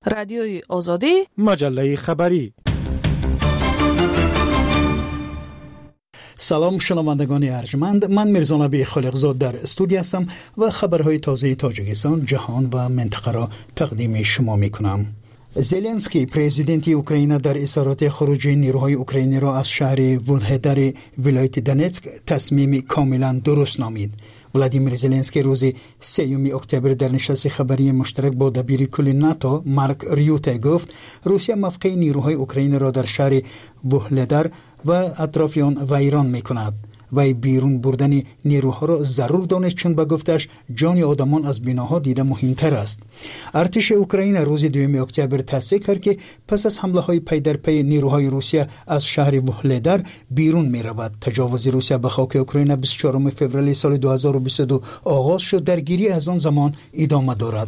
رادیوی آزادی، مجله خبری. سلام شنوندگان ارجمند، من میرزا نبی خالقزاد در استودیو هستم و خبرهای تازه تاجیکستان، جهان و منطقه را تقدیم شما میکنم. زلنسکی پرزیدنت اوکراین در اظهارات خروج نیروهای اوکراینی را از شهر ولهدر ولایت دونتسک تصمیم کاملا درست نامید. ولادیمیر زلنسکی روز 3 اکتبر در نشست خبری مشترک با دبیر کل ناتو مارک ریوته گفت روسیه موقع نیروهای اوکراین را در شهر ولهدر و اطراف آن ویران می‌کند. وی بیرون بردن نیروها را ضرور دانست، چون به گفتش جان آدمان از بناها دیده مهمتر است. ارتش اوکراین روز 2 اکتبر تصدیق کرد که پس از حمله های پی در پی نیروهای روسیه از شهر ولهدر بیرون می رود. تجاوز روسیه به خاک اوکراین 24 فوریه سال 2022 آغاز شد، درگیری از آن زمان ادامه دارد.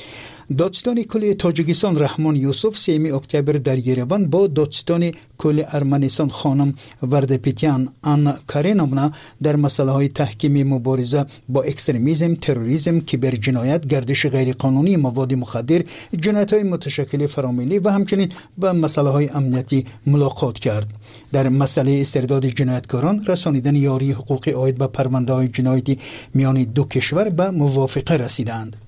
دادستان کل تاجیکستان رحمان یوسف 3 اکتبر در یریوان با دادستان کل ارمنستان خانم وردپیتیان آنا کارینونا در مسائل های تحکیمی مبارزه با اکستریمیسم، تروریسم، کیبرجنایت، گردش غیرقانونی مواد مخدر، جنایت های متشکل فراملی و همچنین با مسائل های امنیتی ملاقات کرد. در مسئله استرداد جنایتکاران رسانیدن یاری حقوقی عاید به پرونده های جنایتی میان دو کشور به موافقه رسیدند.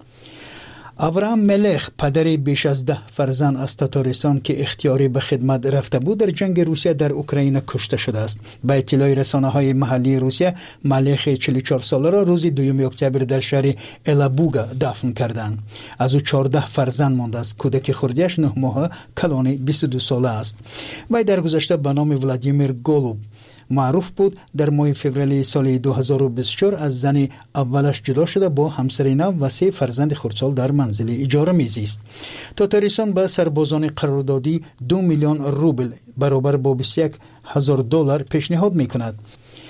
ابراهام ملخ پدر بیش از 10 فرزند از تاتارستان که اختیاری به خدمت رفته بود در جنگ روسیه در اوکراین کشته شده است. به اطلاع رسانه‌های محلی روسیه، ملخ 44 ساله را روز 2 اکتبر در شهر الابوگا دفن کردند. از او 14 فرزند مانده است. کودک خردیش 9 ماهه کلان 22 ساله است. وی در گذشته به نام ولادیمیر گولوب معروف بود. در ماه فوریه سال 2024 از زن اولش جدا شده، با همسر نو و 3 فرزند خردسال در منزل اجاره میزیست. تاتارستان به سربازان قراردادی 2 میلیون روبل برابر با 21,000 دلار پیشنهاد میکند.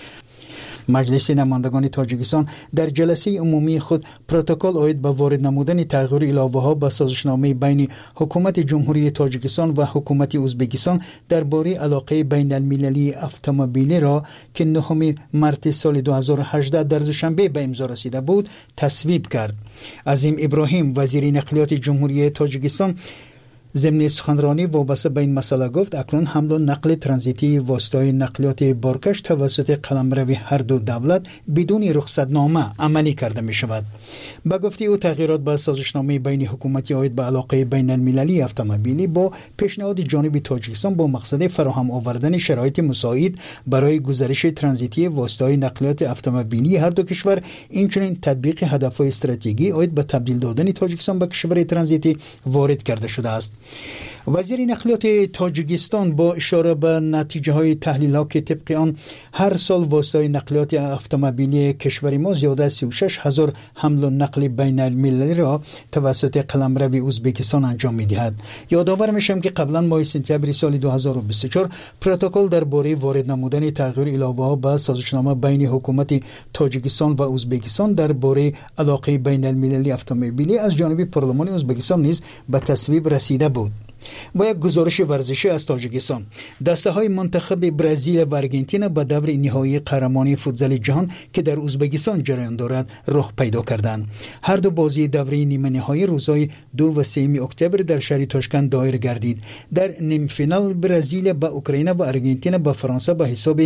مجلس نمایندگان تاجیکستان در جلسه عمومی خود پروتکل عاید به وارد نمودن تغییر الهه‌ها به سازشنامه بین حکومت جمهوری تاجیکستان و حکومت ازبکستان درباره علاقه بین المللی اتومبیلی را که 9 مارس سال 2018 در دوشنبه به امضا رسیده بود تصویب کرد. عظیم ابراهیم وزیر نقلیات جمهوری تاجیکستان ضمن سخنرانی وابسته به این مسئله گفت اکنون حمل و نقل ترانزیتی واسطه‌های نقلیات بارکش توسط قلمرو هر دو دولت بدون رخصتنامه عملی کرده می شود. با گفته او تغییرات به سازشنامه بین حکومتی عاید به علاقه بین المللی اتومبیلی با پیشنهاد جانب تاجیکستان با مقصد فراهم آوردن شرایط مساعد برای گزارش ترانزیتی واسطه‌های نقلیات اتومبیلی هر دو کشور، اینچنین تطبیق هدف‌های استراتژیکی عاید به تبدیل دادن تاجیکستان به کشور ترانزیتی وارد کرده شده است. وزیر نقلیات تاجیکستان با اشاره به نتیجه های تحلیل ها که طبق آن هر سال واسطه نقلیات اتومبیلی کشور ما زیاده از 36,000 حمل و نقل بین المللی را توسط قلمرو ازبکستان انجام می دهد. یادآور میشم که قبلا ماه سپتامبر سال 2024 پروتکل درباره وارد نمودن تغییر الهه ها به سازشنامه بین حکومت تاجیکستان و ازبکستان درباره علاقه بین المللی اتومبیلی از جانب پارلمان ازبکستان نیز به تصویب رسیده بود. با یک گزارش ورزشی از تاجیکستان، دسته های منتخب برزیل و آرژانتین به دور نهایی قهرمانی فوتبال جهان که در ازبکستان جریان دارد راه پیدا کردند. هر دو بازی دوره نیمه نهایی روزهای 2 و 3 اکتبر در شهر تاشکند دایر گردید. در نیم فینال برزیل با اوکراین و آرژانتین با فرانسه به حساب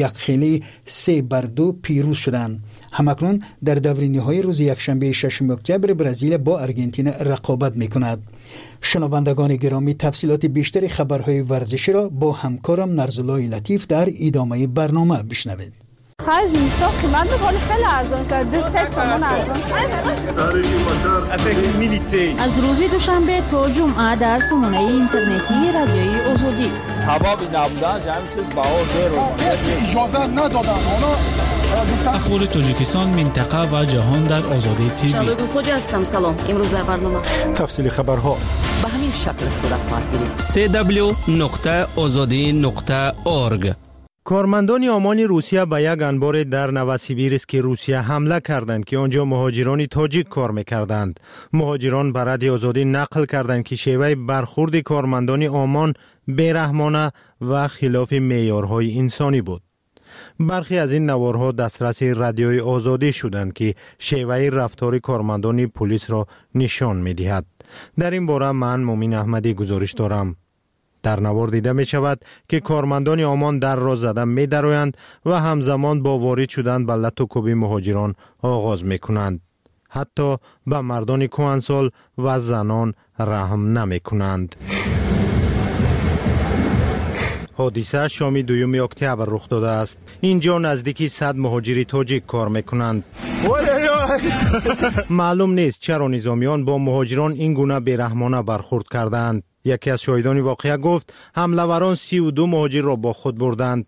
1-2 پیروز شدند. همکنون در دوره نهایی روز یکشنبه 6 اکتبر برزیل با آرژانتین رقابت می‌کند. شنوندگان گرامی، تفصیلات بیشتر خبرهای ورزشی را با همکارم نرزالله لطیف در ادامه برنامه بشنوید. خیلی اینستا قیمت بکنه خیلی ارزان شد، 3 تومان ارزان شد. از روز دوشنبه تا جمعه در سامانه اینترنتی رادیوی آزادی ثوابی نبودن همین چیز بها زیرو اجازه ندادن. اخبار تاجیکستان، منطقه و جهان در آزادی تیوی. شالوگو خوجا هستم. سلام. امروز در برنامه تفصیل خبرها به همین شکل صورت خواهد گرفت. www.azadi.org. کارمندان آمان روسیه به یک انبار در نوسیبیرسک که روسیه حمله کردند که آنجا مهاجران تاجیک کار می‌کردند. مهاجران به رادیو آزادی نقل کردند که شیوه برخورد کارمندان آمان بی‌رحمانه و خلاف معیارهای انسانی بود. برخی از این نوارها دسترس رادیوی آزادی شدند که شیوه رفتار کارمندان پلیس را نشان می‌دهد. در این باره من مومین احمدی گزارش دارم. در نوار دیده می شود که کارمندان عمان در را زده می درآیند و همزمان با وارد شدن به لط و کوبی مهاجران آغاز می کنند. حتی به مردان کهنسال و زنان رحم نمی کنند. حادثه شام 2 اکتبر رخ داده است. اینجا نزدیکی 100 مهاجری تاجیک کار می کنند. معلوم نیست چرا نظامیان با مهاجران این گونه بیرحمانه برخورد کردند. یکی از شاهدان واقعه گفت حمله‌وران 32 مهاجر را با خود بردند.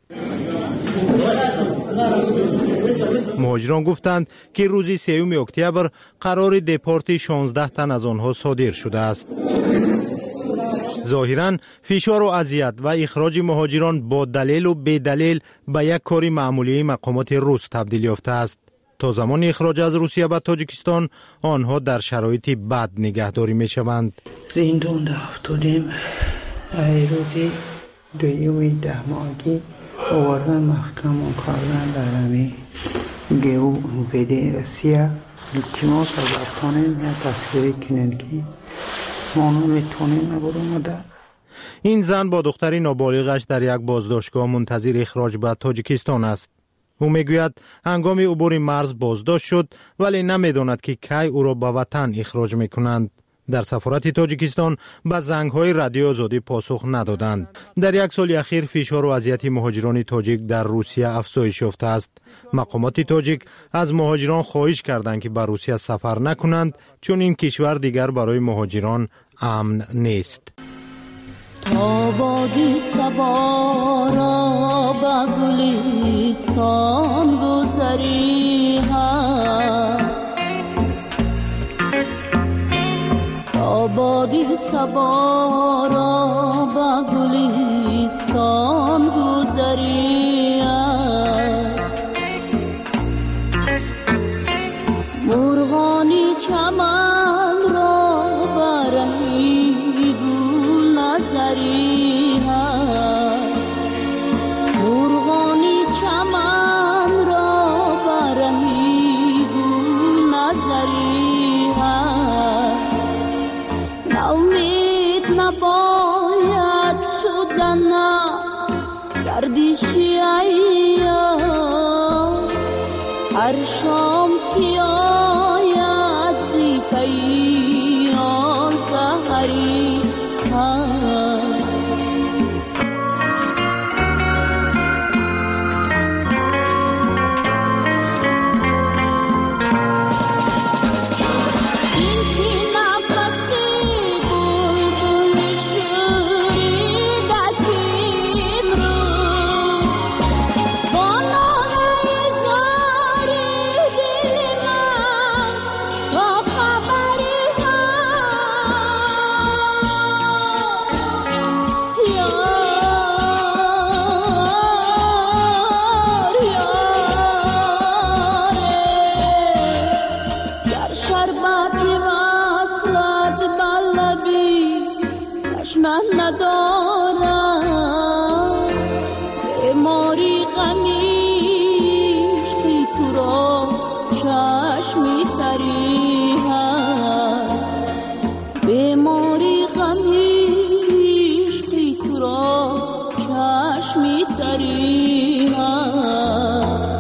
مهاجران گفتند که روز 3 اکتبر قرار دپارت 16 تن از آنها صادر شده است. ظاهراً فشار و اذیت و اخراج مهاجران با دلیل و بدلیل به یک کاری معمولی مقامات روس تبدیل یافته است. تا زمان اخراج از روسیه به تاجیکستان آنها در شرایطی بد نگهداری می شوند. زندان افتادیم. روزی 2 ماهگی آوردن محکم کردن در همی گیو بده روسیه. التماس از کنیم یا تصویری کنن که ما نمیتونیم نبودم. این زن با دختری نابالغش در یک بازداشتگاه منتظر اخراج به تاجیکستان است. او میگوید هنگام عبور مرز بازداشت شد ولی نمیداند که کی او را به وطن اخراج میکنند. در سفارت تاجیکستان به زنگ‌های رادیو آزادی پاسخ ندادند. در یک سال اخیر فشار و اذیت مهاجران تاجیک در روسیه افزایش یافته است. مقامات تاجیک از مهاجران خواهش کردند که به روسیه سفر نکنند چون این کشور دیگر برای مهاجران امن نیست. تا بادی صبا را به گلستان گذری هست، تا بادی صبا را به گلستان گذری هست، مرغانی چمن را برهی گل نظری هست، مرغانی چمن را برهی گل نظری هست، ناامید نباید شدن گردشی ایام، هر شام که آید زی پیام سحری هست. ندارم بیماری غمیش که تو را چشمی تری هست، بیماری غمیش که تو را چشمی تری هست.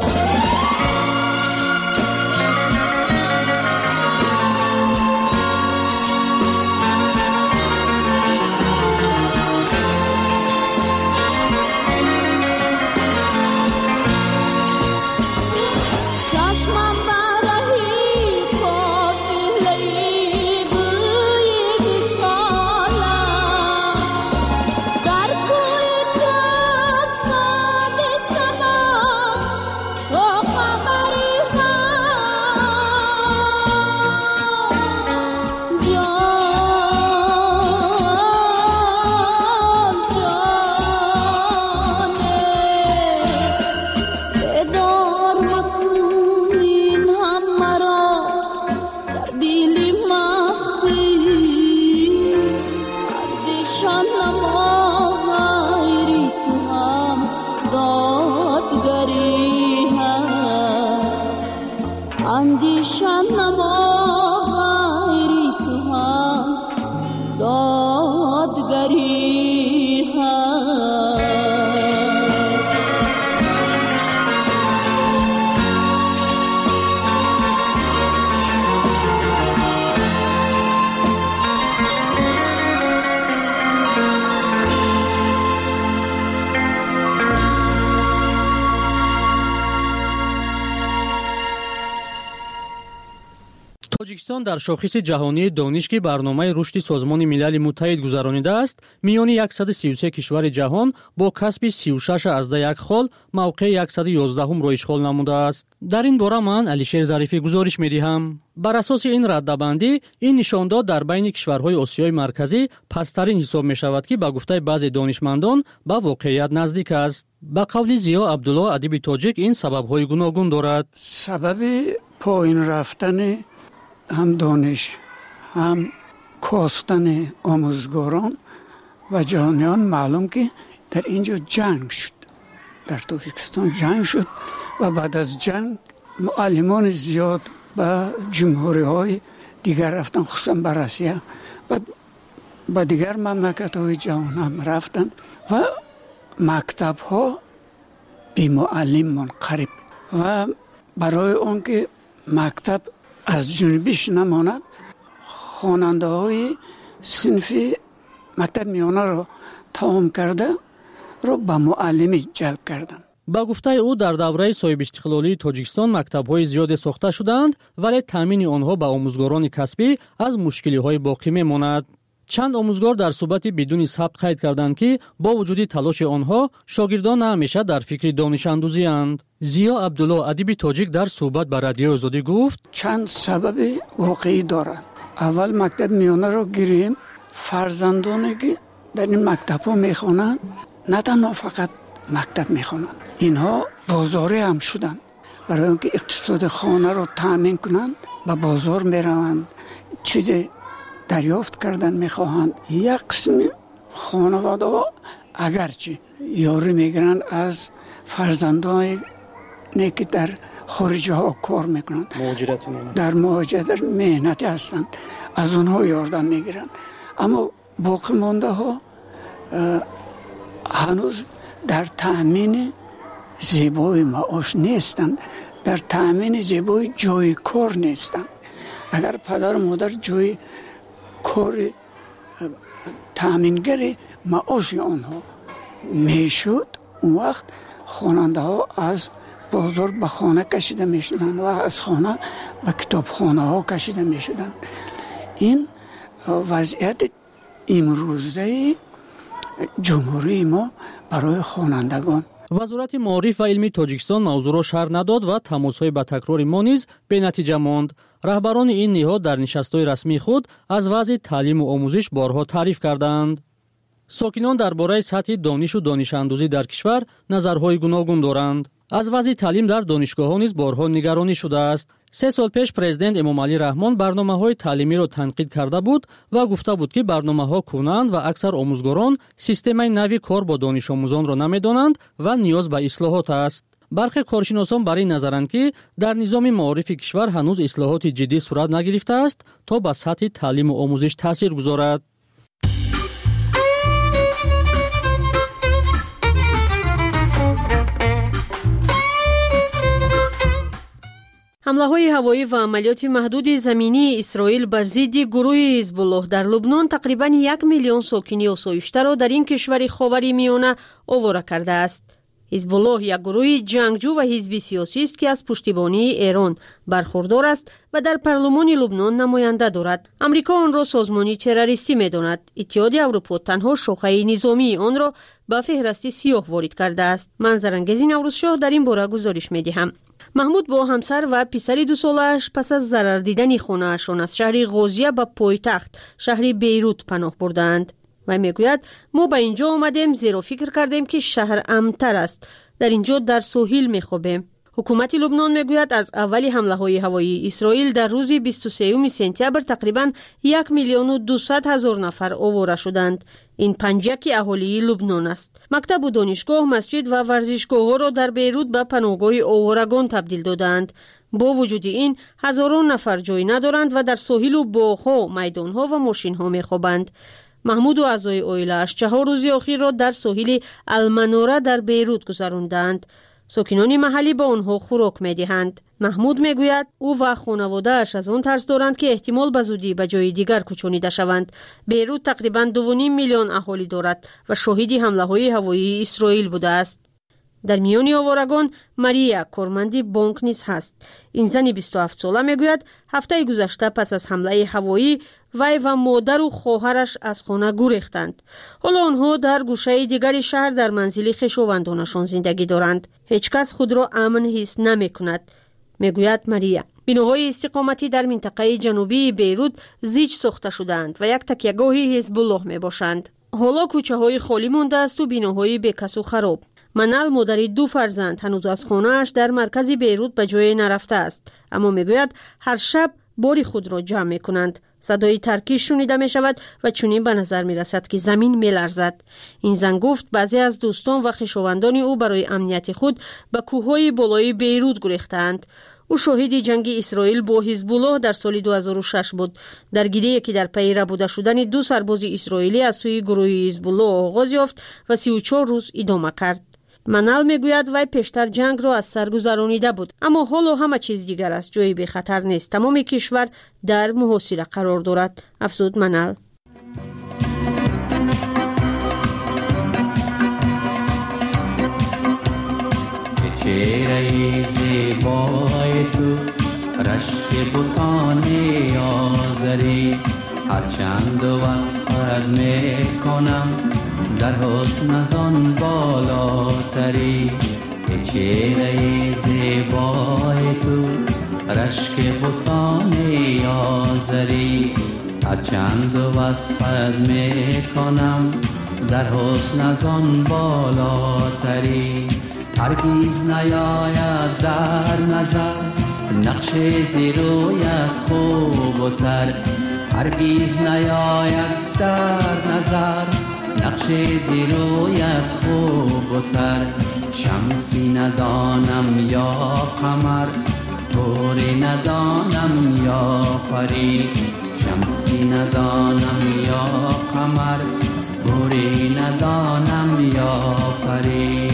کارگری هست. тоҷикистон дар шохиси ҷаҳонии дониш ки барномаи рушди созмони милали муттаҳид гузаронидааст, миёни 133 кишвари ҷаҳон бо касби 36.1 хол мавқеи 111-умро ишғол намудааст. дар ин бора ман Алишер Зарифӣ гузориш медиҳам. бар асоси ин раддабандӣ, ин нишондод дар байни кишварҳои Осиёи марказӣ пасттарин ҳисоб мешавад, ки ба гуфтаи баъзе донишмандон ба воқеият наздик аст. ба қавли Зиё Абдулло адиби тоҷик, ин сабабҳои гуногун дорад. сабаби поин рафтани ҳам дониш, ҳам костани омӯзгорон ва ҷаҳониён маълум ки дар ин ҷо ҷанг шуд. дар Тоҷикистон ҷанг шуд ва баъд аз ҷанг муаллимони зиёд ба ҷумҳуриҳои дигар рафтан, хусусан ба Россия, ба дигар мамлакатҳои ҷаҳон ҳам рафтан ва мактабҳо бимуаллим монқариб. ва барои он ки мактаб аз ҷунубиш намонад, хонандаҳои синфи мактаб миёнаро тамом карда ро ба муаллимӣ ҷалб карданд. ба гуфтаи ӯ дар давраи соҳибистиқлолии Тоҷикистон мактабҳои зиёде сохта шуданд, вале таъмини онҳо ба омӯзгорони касбӣ аз мушкилиҳои боқӣ мемонад. чанд омӯзгор дар суҳбати бидуни сабт қайд карданд, ки бо вуҷуди талоши онҳо шогирдон на ҳамеша дар фикри донишандузианд. Зиё Абдулло адиби тоҷик дар суҳбат ба Радиои Озодӣ гуфт: чанд сабаби воқеӣ дорад. аввал мактаб миёнаро гирем, фарзандоне ки дар ин мактабҳо мехонанд, на танҳо фақат мактаб мехонанд, инҳо бозорӣ ҳам шуданд. барои он ки иқтисоди хонаро таъмин кунанд, ба бозор мераванд, чизе дарёфт кардан мехоҳанд. як қисми хонаводаҳо агарчи ёрӣ мегиранд аз фарзандоне ки дар хориҷаҳо кор мекунанд, дар муҳоҷират меҳнатӣ ҳастанд, аз онҳо ёрдам мегиранд. аммо боқӣ мондаҳо ҳанӯз дар таъмини зебои маош нестанд, дар таъмини зебои ҷои кор нестанд. агар падару модар ҷои кори таъмингари маоши онҳо мешуд, он вақт хонандаҳо аз бозор ба хона кашида мешуданд ва аз хона ба китобхонаҳо кашида мешуданд. ин вазъияти имрӯзаи ҷумҳурии мо барои хонандагон. вазорати маориф ва илми Тоҷикистон мавзӯъро шарҳ надод ва тамосҳои ба такрори мо низ бенатиҷа монд. раҳбарони ин ниҳод дар нишастҳои расмии худ аз вазъи таълиму омӯзиш борҳо таъриф карданд. сокинон дар бораи сатҳи донишу донишандузӣ дар кишвар назарҳои гуногун доранд. аз вазъи таълим дар донишгоҳҳо низ борҳо нигаронӣ шудааст. 3 сол пеш президент Эмомалӣ Раҳмон барномаҳои таълимиро танқид карда буд ва гуфта буд, ки барномаҳо кӯнанд ва аксар омӯзгорон системаи нави кор бо донишомӯзонро намедонанд ва ниёз ба ислоҳот аст. бархе коршиносон бар ин назаранд, ки дар низоми маорифи кишвар ҳанӯз ислоҳоти ҷиддӣ сурат нагирифтааст, то ба сатҳи таълиму омӯзиш таъсир гузорад. ҳамлаҳои ҳавоӣ ва амалиёти маҳдуди заминии Исроил бар зидди гурӯҳи Ҳизбуллоҳ дар Лубнон тақрибан 1 миллион сокини осоиштаро дар ин кишвари ховари миёна овора кардааст. ҳизбуллоҳ як гурӯҳи ҷангҷӯ ва ҳизби сиёсист, ки аз пуштибонии Эрон бархурдор аст ва дар парлумони Лубнон намоянда дорад. амрико онро созмони террористӣ медонад. иттиҳоди Аврупо танҳо шохаи низомии онро ба феҳрасти сиёҳ ворид кардааст. ман Зарангези Наврӯзшоҳ дар ин бора гузориш медиҳам. маҳмуд бо ҳамсар ва писари 2 солааш пас аз зарар дидани хонаашон аз шаҳри ғозия ба пойтахт шаҳри Бейрут паноҳ бурдаанд. вай мегӯяд: мо ба ин ҷо омадем зеро фикр кардем ки шаҳр амнтар аст. дар ин ҷо дар соҳил мехобем. ҳукумати Лубнон мегӯяд аз аввали ҳамлаҳои ҳавоии Исроил дар рӯзи 23 сентябр тақрибан 1 миллиону 200 ҳазор нафар овора шуданд. ин панҷаки аҳолии Лубнон аст. мактабу донишгоҳ, масҷид ва варзишгоҳҳоро дар Бейрут ба паноҳгоҳи оварагон табдил доданд. бо вуҷуди ин ҳазорон нафар ҷой надоранд ва дар соҳилу боғҳо, майдонҳо ва мошинҳо мехобанд. محمود و اعضای اویله‌اش 4 روز اخیر را در ساحل المنوره در بیروت گذراندند. ساکنان محلی به آنها خوراک می‌دهند. محمود میگوید او و خانواده‌اش از آن ترس دارند که احتمال به زودی به جای دیگر کوچانیده شوند. بیروت تقریباً 2.5 میلیون اهالی دارد و شاهد حمله‌های هوایی اسرائیل بوده است. در میان آوارگان ماریا کارمندی بانک نیز هست. این زن 27 ساله میگوید هفته گذشته پس از حمله هوایی وی و مادر و خواهرش از خانه گریختند. حالا آنها در گوشه دیگری شهر در منزل خویشاوندانشان زندگی دارند. هیچ کس خود را امن حس نمی کند. میگوید ماریا بناهای استقامتی در منطقه جنوبی بیروت زیج ساخته شدند و یک تکیهگاه حزب الله می باشند. حالا کوچه های خالی مانده است و بناهای بیکس و خراب. منال مادری 2 فرزند هنوز از خانه‌اش در مرکز بیروت به جای نرفته است، اما میگوید هر شب باری خود را جمع می‌کنند. صدای ترکیش شنیده می‌شود و چنین به نظر می‌رسد که زمین می‌لرزد. این زن گفت بعضی از دوستان و خویشاوندان او برای امنیت خود به کوههای بالای بیروت گریختند. او شاهد جنگ اسرائیل با حزب الله در سال 2006 بود. درگیری که در پی ربوده شدن 2 سرباز اسرائیلی از سوی گروه حزب الله آغاز یافت و 34 روز ادامه کرد. منال میگوید وی پیشتر جنگ را از سر گذرانیده بود، اما حالا همه چیز دیگر است. جایی به خطر نیست. تمام کشور در محاصره قرار دارد. افزود منال. چهره زیبای تو رشک بوتان آزری هرچند وصفت میکنم در حسن از آن بالاتری. چهره زیبای تو رشک بوتان آزری هرچند وصفت میکنم در حسن از آن بالاتری. هرگیز نیاید در نظر نقش زیرویت خوب و تر. هرگیز نیاید در نظر نقش زیرویت خوب و تر. شمسی ندانم یا قمر گوری ندانم یا پری. شمسی ندانم یا قمر گوری ندانم یا پری.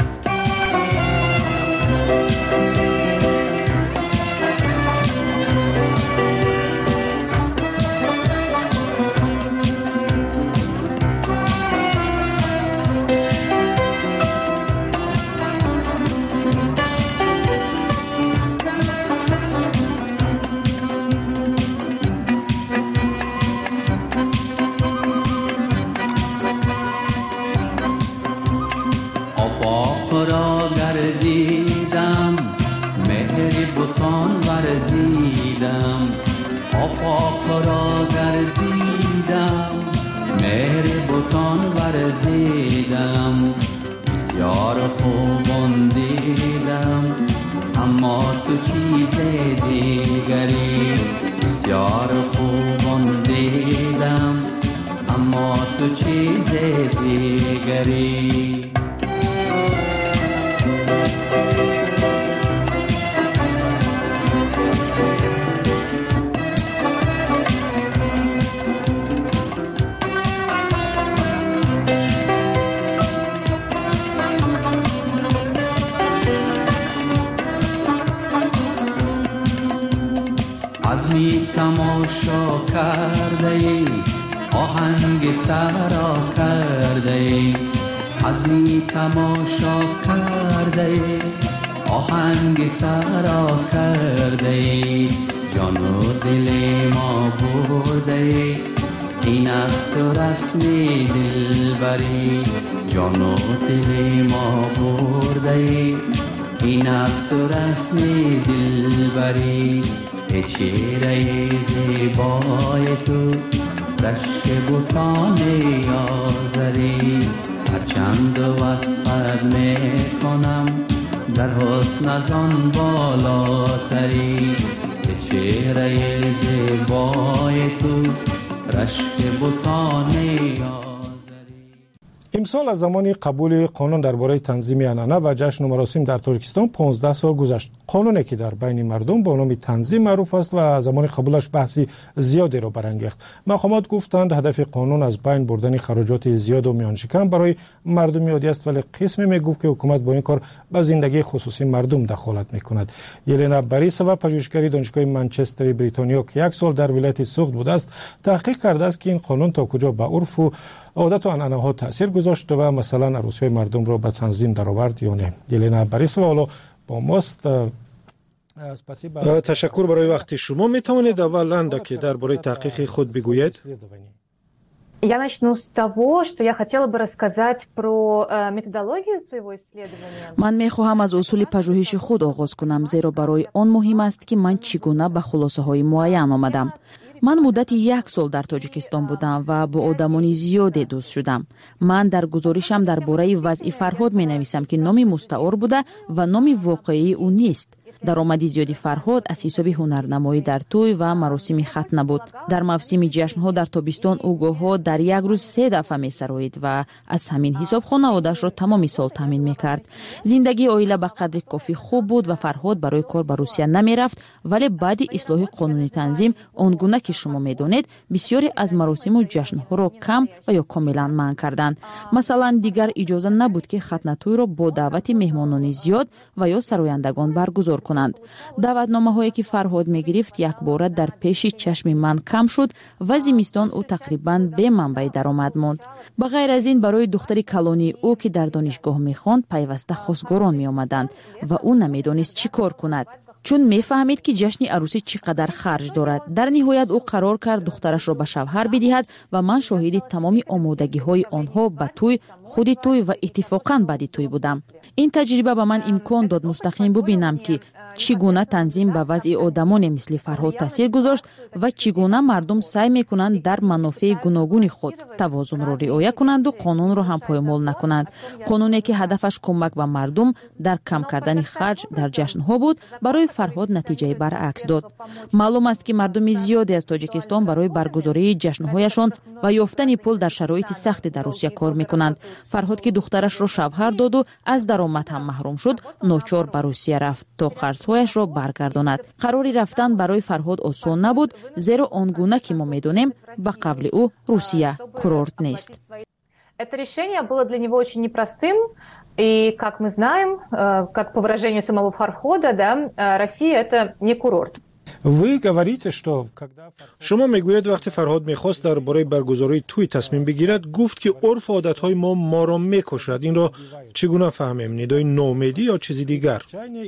آفاق را گردیدم مهر بتان ورزیدم. بسیار خوبان دیدم اما تو چیز دیگری. بسیار خوبان دیدم اما تو چیز دیگری. تماشا کرده ای آهنگ سرا کرده ای. عزمی تماشا کرده ای آهنگ سرا کرده ای. جان و دل ما برده ای این است تو رسم دلبری. جان و دل ما برده ای این است تو رسم دلبری. چهره زیبای تو رشک بوتان آزری هرچند وصفت میکنم در حسن از آن بالاتری. چهره زیبای تو رشک بوتان آزری. امسال از زمان قبول قانون درباره تنظیم عنعنه و جشن و مراسم در تاجیکستان 15 سال گذشت. قانونی که در بین مردم با نام تنظیم معروف است و زمان قبولش بحثی زیادی را برانگیخت. مقامات گفتند هدف قانون از بین بردن خراجات زیاد و میان شکم برای مردم عادی است، ولی قسمی میگفت که حکومت با این کار به زندگی خصوصی مردم دخالت میکند. یلنا باریسووا پژوهشگر دانشگاه منچستر بریتانیا که یک سال در ولایت سوخت بوده است، تحقیق کرده است که این قانون تا کجا به عرف و عادت و عنعنه ها تاثیر گذاشت و مثلا عروسی مردم را به تنظیم درآورد یا نه. یلنا باریسووا با ماست. تشکر برای وقت شما. می توانید اولا که درباره تحقیق خود بگویید؟ Я начну с того, что я хотела бы рассказать про методологию своего исследования. من می‌خواهم از اصول پژوهش خود آغاز کنم، زیرا برای آن مهم است که من چگونه به خلاصه‌های معین آمدم. من مدت 1 سال در تاجیکستان بودم و با آدمان زیادی دوست شدم. من در گزارشم درباره وضع فرهاد می‌نویسم که نام مستعار بوده و نام واقعی او نیست. درآمد زیادی فرهاد از حساب هنرنمایی در توی و مراسم ختنه بود. در موسم جشن‌ها در تابستان او گاه‌ها در یک روز 3 دفعه می‌سرایید و از همین حساب خانواده‌اش را تمام سال تامین می‌کرد. زندگی عائله به قدر کافی خوب بود و فرهاد برای کار به روسیه نمی‌رفت، ولی بعد اصلاح قانونی تنظیم آنگونه که شما می‌دانید بسیاری از مراسم و جشن‌ها را کم و یا کاملاً منع کردند. مثلا دیگر اجازه نبود که ختنه توی را با دعوت مهمانان زیاد و یا سرایندگان برگزار کنند. دعوتنامه‌هایی که فرهاد می‌گرفت یک بار در پیش چشم من کم شد و زمستان او تقریباً به منبع درآمد ماند. به غیر از این برای دختری کلانی او که در دانشگاه می‌خواند پیوسته خواستگاران می‌آمدند و او نمی‌دانست چی کار کند، چون می‌فهمید که جشن عروسی چقدر خرج دارد. در نهایت او قرار کرد دخترش را به شوهر بدهد و من شاهد تمام آمادگی‌های آنها به توی، خود توی و اتفاقاً بعد توی بودم. این تجربه به من امکان داد مستقیم ببینم که چگونه تنظیم به وضع آدمان مثل فرهاد تاثیر گذاشت و چگونه مردم سعی میکنند در منافع گوناگون خود توازن را رعایت کنند و قانون را هم پایمال نکنند. قانونی که هدفش کمک به مردم در کم کردن خرج در جشن‌ها بود، برای فرهاد نتیجه برعکس داد. معلوم است که مردم زیادی از تاجیکستان برای برگزاری جشن‌هایشان و یافتن پول در شرایط سخت در روسیه کار میکنند. فرهاد که دخترش را شوهر داد و از درآمد هم محروم شد، ناچار به روسیه رفت تا قرض‌هایش را برگرداند. قراری رفتن برای فرهاد آسان نبود، زیرا آنگونه که ما می‌دانیم به قبل او روسیه کورورت نیست. Это решение было для него очень непростым, и как мы знаем, как по выражению самого Фархода, да, Россия это не курорт. شما میگویید وقتی فرهاد میخواست درباره برگزاری توی تصمیم بگیرد، گفت که عرف و عادتهای ما را میکشد. این را چگونه فهمیم؟ ندای ناامیدی یا چیزی دیگر؟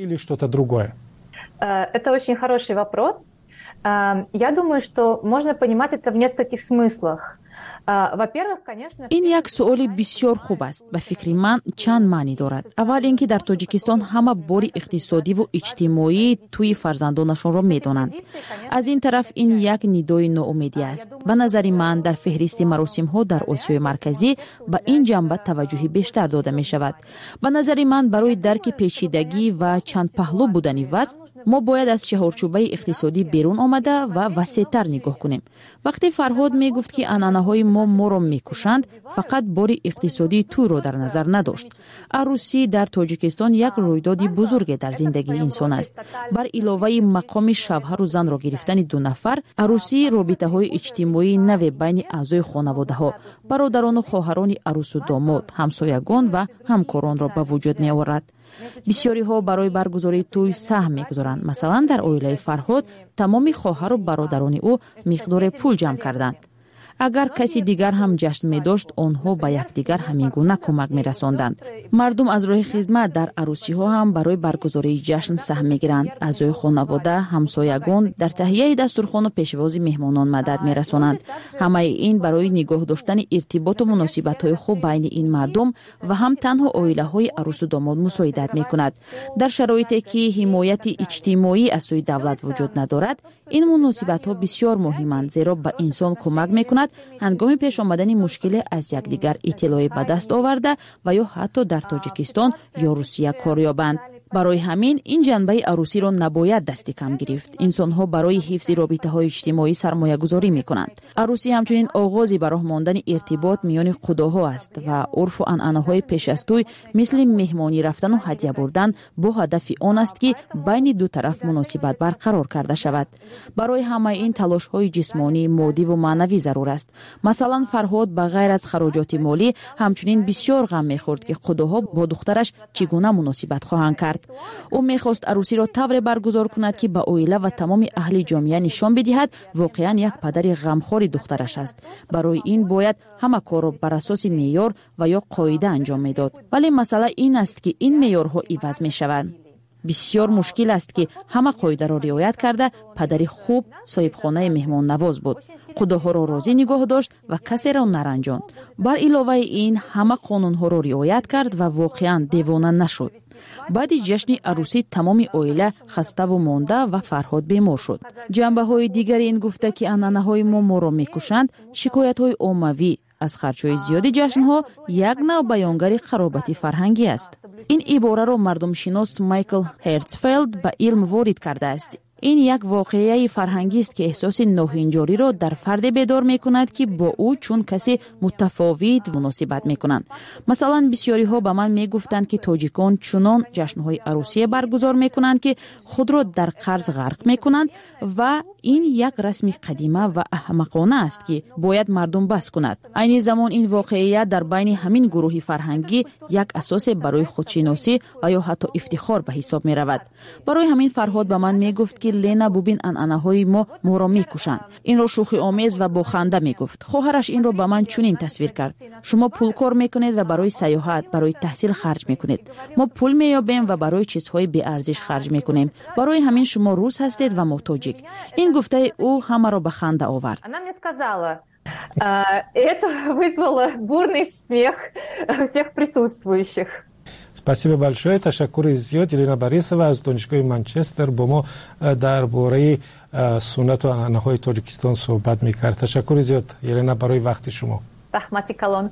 Это очень хороший вопрос. Я думаю, что можно понимать это в нескольких смыслах. این یک سوال بسیار خوب است. به فکر من چند معنی دارد. اول اینکه در تاجیکستان همه بار اقتصادی و اجتماعی توی فرزندانشان را میدانند. از این طرف این یک ندای ناامیدی است. به نظر من در فهرست مراسم ها در آسیای مرکزی به این جنبه توجه بیشتر داده می شود. به نظر من برای درک پیچیدگی و چند پهلو بودن وضع، ما باید از چهارچوبه اقتصادی بیرون آمده و وسیع‌تر نگاه کنیم. وقتی فرهاد می گفت که عنعنه‌های ما را میکشند، فقط بار اقتصادی تو را در نظر نداشت. عروسی در تاجیکستان یک رویداد بزرگ در زندگی انسان است. بر علاوه مقام شوهر و زن را گرفتن 2 نفر، عروسی رابطه‌های اجتماعی نو بین اعضای خانواده‌ها، برادران و خواهران عروس و داماد، همسایگان و همکاران را به وجود می آورد. بسیاری ها برای برگزاری توی سهم می‌گذارند. مثلا در عائله فرهاد تمام خواهر و برادران او مقدار پول جمع کردند. اگر کسی دیگر هم جشن می داشت، آنها به یکدیگر همین گونه کمک می رساندند. مردم از راه خدمت در عروسی ها هم برای برگزاری جشن سهم می گیرند. اعضای خانواده، همسایگان در تهیه دسترخوان و پیشواز مهمانان مدد می رسانند. همه این برای نگاه داشتن ارتباط و مناسبت های خوب بین این مردم و هم تنها عائله های عروس و داماد مساعدت می کند. در شرایطی که حمایت اجتماعی از سوی دولت وجود ندارد، این مناسبت ها بسیار مهمند، زیرا به انسان کمک می کند هنگام پیش آمدن مشکل از یکدیگر اطلاع به دست آورده و یا حتی در تاجیکستان یا روسیه کار یابند. барои ҳамин ин ҷанбаи арӯсиро набояд дасти кам гирифт. инсонҳо барои ҳифзи робитаҳои иҷтимоӣ сармоягузорӣ мекунанд. арӯсӣ ҳамчунин оғози ба роҳ мондани иртибот миёни худоҳо аст ва урфу анъанаҳои пеш аз тӯй мисли меҳмонӣ рафтану ҳадя бурдан бо ҳадафи он аст ки байни ду тараф муносибат барқарор карда шавад. барои ҳамаи ин талошҳои ҷисмонӣ, моддиву маънавӣ зарур аст. масалан, Фарҳод ба ғайр аз хароҷоти молӣ ҳамчунин бисёр ғам мехӯрд ки худоҳо бо духтараш чӣ гуна муносибат хоҳанд кард. ӯ мехост арӯсиро тавре баргузор кунад ки ба оила ва тамоми аҳли ҷомеа нишон бидиҳад воқеан як падари ғамхори духтараш аст. барои ин бояд ҳама корро бар асоси меъёр ва ё қоида анҷом медод. вале масъала ин аст ки ин меъёрҳо иваз мешаванд. бисёр мушкил аст ки ҳама қоидаро риоят карда падари хуб соҳибхонаи меҳмоннавоз буд. худоҳоро розӣ нигоҳ дошт ва касеро наранҷонд. бар иловаи ин ҳама қонунҳоро риоят кард ва воқеан девона нашуд. баъди ҷашни арӯсӣ тамоми оила хаставу монда ва Фарҳод бемор шуд. ҷанбаҳои дигари ин гуфта ки анъанаҳои мо моро мекушанд, шикоятҳои оммавӣ аз харчҳои зиёди ҷашнҳо як навъ баёнгари қаробати фарҳангӣ аст. ин ибораро мардумшинос Майкл Херцфелд ба илм ворид кардааст. ин як воқеаи фарҳангист ки эҳсоси ноҳинҷориро дар фарде бедор мекунад ки бо ӯ чун каси мутафовит муносибат мекунанд. масалан, бисёриҳо ба ман мегуфтанд ки тоҷикон чунон ҷашнҳои арӯсие баргузор мекунанд ки худро дар қарз ғарқ мекунанд ва ин як расми қадима ва аҳмақона аст ки бояд мардум бас кунад. айни замон ин воқеия дар байни ҳамин гурӯҳи фарҳангӣ як асосе барои худшиносӣ ва ё ҳатто ифтихор ба ҳисоб меравад. барои ҳамин Фарҳод ба ман мегуфт ки Лена, бубин анъанаҳои моро мекушанд. инро шӯхиомез ва бо ханда мегуфт. хоҳараш инро ба ман чунин тасвир кард: шумо пул кор мекунед ва барои саёҳат, барои таҳсил харҷ мекунед. мо пул меёбем ва барои чизҳои беарзиш харҷ мекунем. барои ҳамин шумо рус ҳастед ва мо тоҷик. ин гуфтаи ӯ ҳамаро ба ханда овард. Она мне сказала, это вызвало бурный смех всех присутствующих. Спасибо большое. Ташаккури зиёд. Елена Борисова аз донишгоҳи Манчестер бо мо дар бораи суннату анъанаҳои Тоҷикистон суҳбат мекард. Ташаккури зиёд, Елена, барои вақти шумо. Раҳмати калон.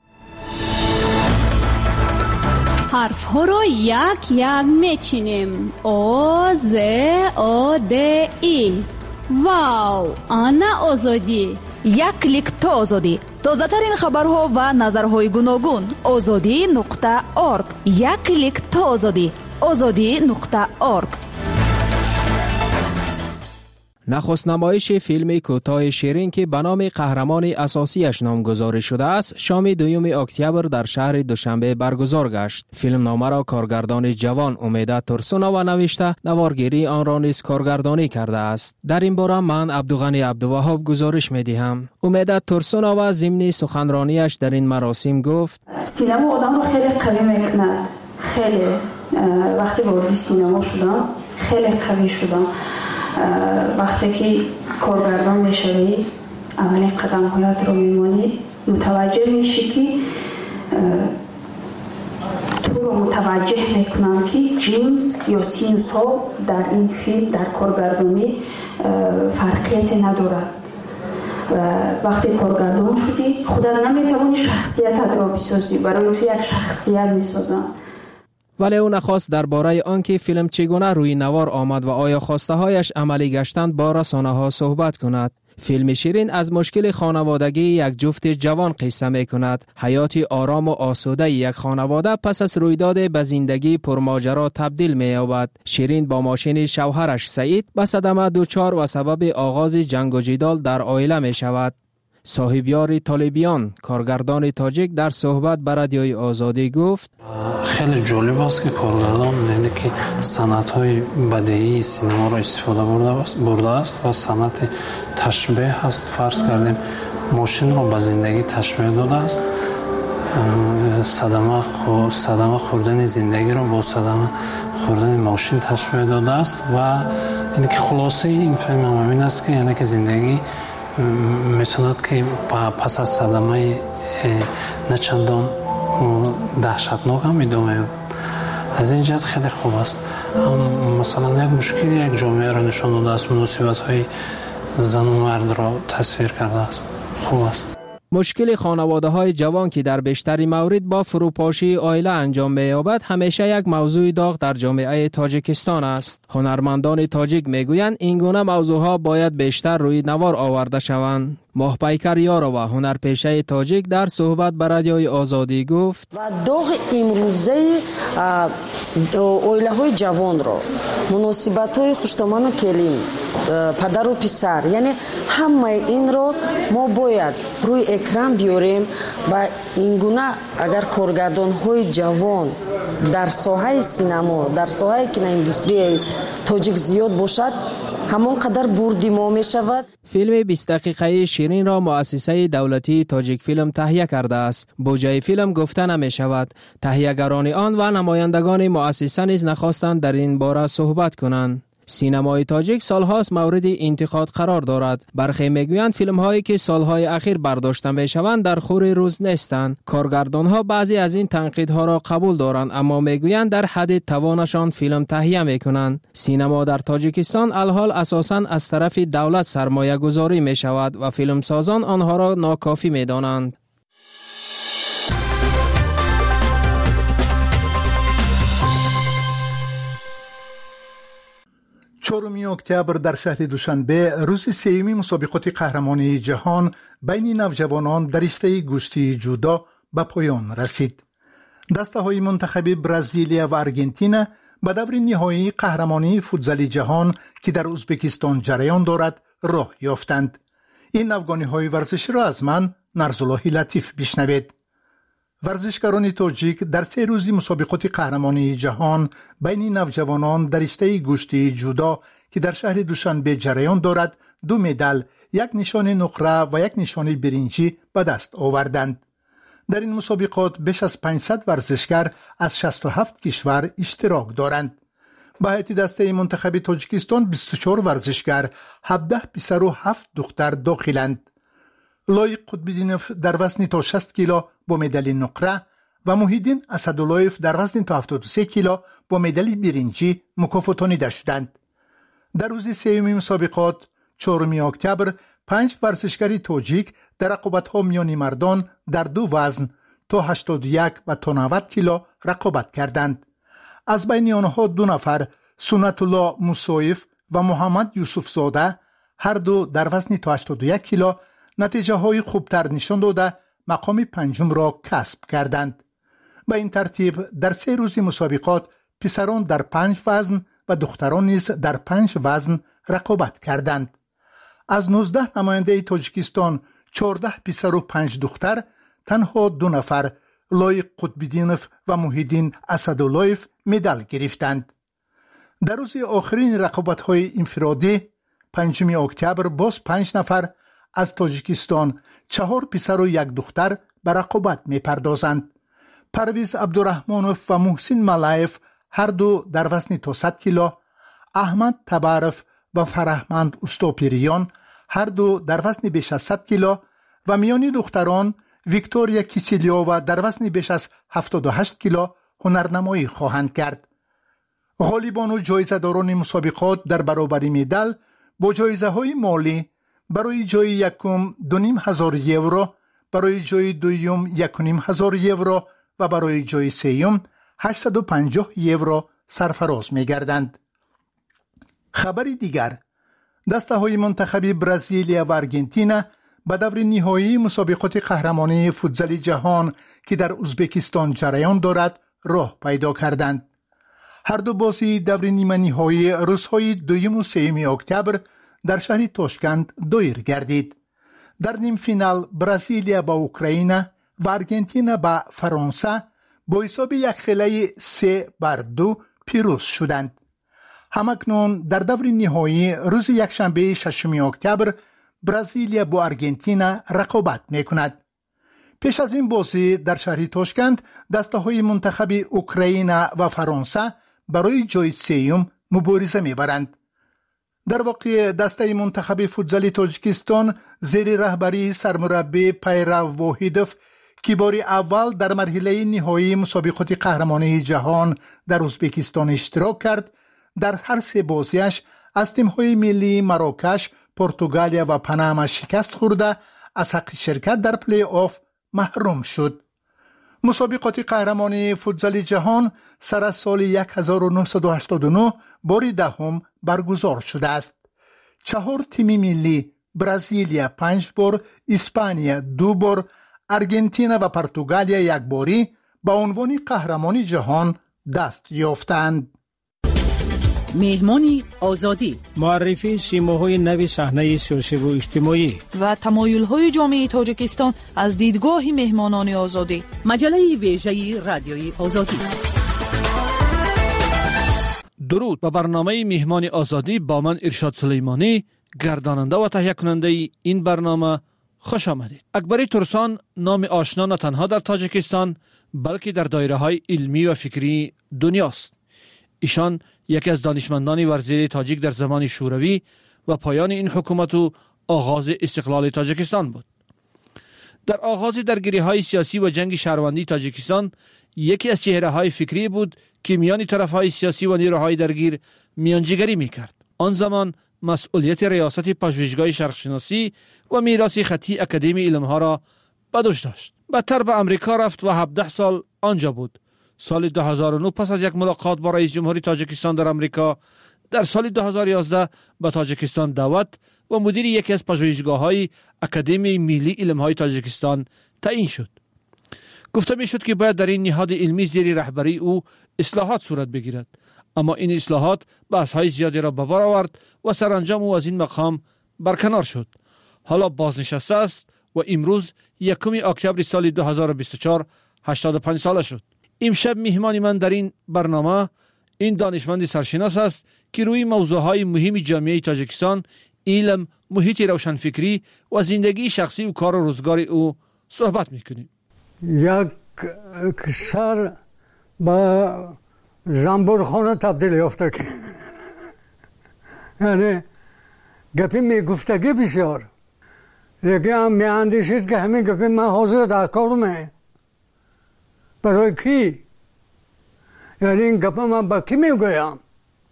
ҳарфҳоро як мечинем. О, З, О, Д, И. Вау! Ана озодӣ. як клик то озодӣ. тозатарин хабарҳо ва назарҳои гуногун. озодӣ.орг. як клик то озодӣ. озодӣ.орг. نخست نمایش فیلم کوتاه شیرین که به نام قهرمان اساسیش نامگذاری شده است شام 2 اکتبر در شهر دوشنبه برگزار گشت. فیلم نامه را کارگردان جوان امید ترسونووا نوشته، نوارگیری آن را نیز کارگردانی کرده است. در این باره من عبدالغنی عبدالوهاب گزارش می‌دهم. امید ترسونووا ضمن سخنرانیش در این مراسم گفت: سینما آدم رو خیلی قوی می‌کند. خیلی وقتی وارد سینما شدم خیلی قوی شدم. وقتی که کارگردان میشوی اولین قدم هایت رو میمانی متوجه میشی که تو رو متوجه میکنم که جنس یا سن و سال در این فیلم در کارگردانی فرقیت ندارد و وقتی کارگردان شدی خودت نمیتوانی شخصیتت را بسازی، برای تو یک شخصیت میسازم. ولی او نخواست درباره آنکه فیلم چگونه روی نوار آمد و آیا خواسته هایش عملی گشتند با رسانه ها صحبت کند. فیلم شیرین از مشکل خانوادگی یک جفت جوان قصه می کند. حیات آرام و آسوده یک خانواده پس از رویداد به زندگی پرماجرا تبدیل می یابد. شیرین با ماشین شوهرش سعید به صدمه دچار و سبب آغاز جنگ و جدال در عائله می شود. صاحبیار طالبیان کارگردان تاجیک در صحبت با رادیوی آزادی گفت: خیلی جالب است که کارگردان می‌بینه که صنعت‌های بدیعی سینما را استفاده برده است و صنعت تشبیه است. فرض کردیم ماشین را به زندگی تشبیه داده است. صدمه خوردن زندگی را با صدمه خوردن ماشین تشبیه داده است و اینه که خلاصه این فیلم همین است که یعنی که زندگی میتوند که پس از صدمه نچندان دهشتناک هم ادامه یابد. از این جهت خیلی خوب است. مثلا یک مشکل یک جامعه را نشان داده است، مناسبت های زن و مرد را تصویر کرده است. خوب است. مشکل خانواده‌های جوان که در بیشتری مورد با فروپاشی عائله انجام می‌یابد همیشه یک موضوع داغ در جامعه تاجیکستان است. هنرمندان تاجیک میگویند این گونه موضوعها باید بیشتر روی نوار آورده شوند. ماهپیکر یاروا هنرپیشه تاجیک در صحبت با رادیوی آزادی گفت و داغ امروزه عائله‌های جوان را مناسبت‌های خوشتامان و کلیم پدر و پسر یعنی همه این را ما باید روی اکران بیاریم و این گونه اگر کارگردان‌های جوان در ساحه سینما در ساحه کینواندوستری تاجیک زیاد باشد همون قدر بردی ما می شود. فیلم 20 دقیقه‌ای شیرین را مؤسسه دولتی تاجیک فیلم تهیه کرده است. بودجه فیلم گفته نمی شود. تهیه‌گران آن و نمایندگان مؤسسه نیز نخواستند در این باره صحبت کنند. سینمای تاجیک سالهاست مورد انتقاد قرار دارد. برخی میگویند فیلم‌هایی که سالهای اخیر برداشته می‌شوند در خور روز نیستند. کارگردان‌ها بعضی از این تنقیدها را قبول دارند اما میگویند در حد توانشان فیلم تهیه می‌کنند. سینما در تاجیکستان الحال اساساً از طرف دولت سرمایه‌گذاری می‌شود و فیلمسازان آنها را ناکافی می‌دانند. 4 اکتبر در شهر دوشنبه روز سوم مسابقات قهرمانی جهان بین نوجوانان در رشته گشتی جودو به پایان رسید. دسته‌های منتخب برزیلیا و آرژانتین به دور نهایی قهرمانی فوتبال جهان که در ازبکستان جریان دارد راه یافتند. این افغانی‌های ورزشی را از من نرزالله لطیف بشنوید. ورزشکاران تاجیک در 3 روزی مسابقات قهرمانی جهان بین نوجوانان در رشته گشتی جودو که در شهر دوشنبه جریان دارد 2 مدال، 1 نشان نقره و 1 نشان برنجی به دست آوردند. در این مسابقات بیش از 500 ورزشکار از 67 کشور اشتراک دارند. به هیئت دسته منتخب تاجیکستان 24 ورزشکار، 17 پسر و 7 دختر داخلند. لایق قطب‌الدینوف در وزن تا 60 کیلو با مدال نقره و محیدین اسدالله‌وف در وزن تا 73 کیلو با مدال برنجی مکافاتانیده شدند. در روز سوم مسابقات 4 اکتبر 5 ورزشکار تاجیک در رقابت‌ها میان مردان در 2 وزن تا 81 و تا 90 کیلو رقابت کردند. از بین آنها 2 نفر سنت الله موسویف و محمد یوسف زاده هر دو در وزن تا 81 کیلو نتیجه های خوبتر نشان داده مقام 5 را کسب کردند. به این ترتیب در 3 روز مسابقات پسران در 5 وزن و دختران نیز در 5 وزن رقابت کردند. از 19 نماینده تاجیکستان 14 پسر و 5 دختر تنها 2 نفر لایق قطب‌الدینوف و محیدین اسدالله‌وف مدال گرفتند. در روز آخرین رقابت‌های انفرادی 5 اکتبر باز 5 نفر از تاجیکستان 4 پسر و 1 دختر به رقابت می‌پردازند. پرویز عبدالرحمانوف و محسن ملایف هر دو در وزن تا 100 کیلو، احمد تبارف و فرهمند استوپیریان هر دو در وزن بیش از 100 کیلو و میانی دختران ویکتوریا کیسیلیووا در وزن بیش از 78 کیلو هنرنمایی خواهند کرد. غالبان و جایزه‌داران مسابقات در برابر مدال با جایزه‌های مالی برای جای یکم 2,500 یورو، برای جای دوم 1,500 یورو و برای جای سوم 850 یورو سرفراز می‌گردند. خبری دیگر، دسته‌های منتخب برزیلیا و آرژانتین به دور نهایی مسابقات قهرمانی فوتبال جهان که در ازبکستان جریان دارد راه پیدا کردند. هر دو بازی دور نیمه نهایی روزهای 2 و 3 اکتبر در شهر تاشکند دایر گردید. در نیم فینال برزیلیا با اوکراین و آرژانتین با فرانسه با حساب 1-3 پیروز شدند. همکنون در دور نهایی روز یکشنبه 6 اکتبر برزیلیا با آرژانتین رقابت میکند. پیش از این بازی در شهر تاشکند دسته‌های منتخب اوکراین و فرانسه برای جای سوم مبارزه میبرند. در واقع دسته منتخب فوتبال تاجیکستان زیر رهبری سرمربی پیرو واحدوف که بار اول در مرحله نهایی مسابقات قهرمانی جهان در ازبکستان اشتراک کرد، در هر 3 بازیش از تیم‌های ملی مراکش، پرتغالیا و پنما شکست خورده از حق شرکت در پلی آف محروم شد. مسابقات قهرمانی فوتزال جهان سر از سال 1989 بار دهم برگزار شده است. 4 تیم ملی، برزیلیا 5 بار، اسپانیا 2 بار، ارژانتین و پرتغالیا 1 باری با عنوان قهرمانی جهان دست یافتند. مهمانی آزادی، معرفی سیماهای نوی صحنه سیاسی و اجتماعی و تمایل‌های جامعه تاجیکستان از دیدگاه مهمانان آزادی. مجله ویژه رادیوی آزادی. درود به برنامه مهمان آزادی با من ارشاد سلیمانی، گرداننده و تهیه کننده این برنامه. خوش آمدید. اکبری ترسان نام آشنا نه تنها در تاجیکستان بلکه در دایره های علمی و فکری دنیاست. ایشان یکی از دانشمندان ورزیده تاجیک در زمان شوروی و پایان این حکومت و آغاز استقلال تاجیکستان بود. در آغاز درگیری‌های سیاسی و جنگ شهروندی تاجیکستان یکی از چهره‌های فکری بود که میان طرف‌های سیاسی و نیروهای درگیر میانجیگری می‌کرد. آن زمان مسئولیت ریاست پژوهشگاه شرقشناسی و میراث خطی اکادمی علم‌ها را به دوش داشت. بعدتر به امریکا رفت و 17 سال آنجا بود. سال 2009 پس از یک ملاقات با رئیس جمهوری تاجیکستان در امریکا، در سال 2011 به تاجیکستان دعوت و مدیر یکی از پژوهشگاه‌های اکادمی ملی علم‌های تاجیکستان تعیین شد. گفته می‌شد که باید در این نهاد علمی زیر رهبری او اصلاحات صورت بگیرد، اما این اصلاحات بحث‌های زیادی را به بار آورد و سرانجام او از این مقام برکنار شد. حالا بازنشسته است و امروز 1 اکتبر سال 2024 85 ساله شد. امشب مهمان من در این برنامه این دانشمند سرشناس است که روی موضوعهای مهم جامعه تاجیکستان، علم، محیط روشنفکری و زندگی شخصی و کار و روزگار او صحبت میکنیم. یک سر با زنبورخانه تبدیل یافته که یعنی گپی میگفتگی بسیار، یکی هم میاندیشید که همین گپی من حاضر در کارمه. برای کی؟ یعنی این گپه من با کی میگویم؟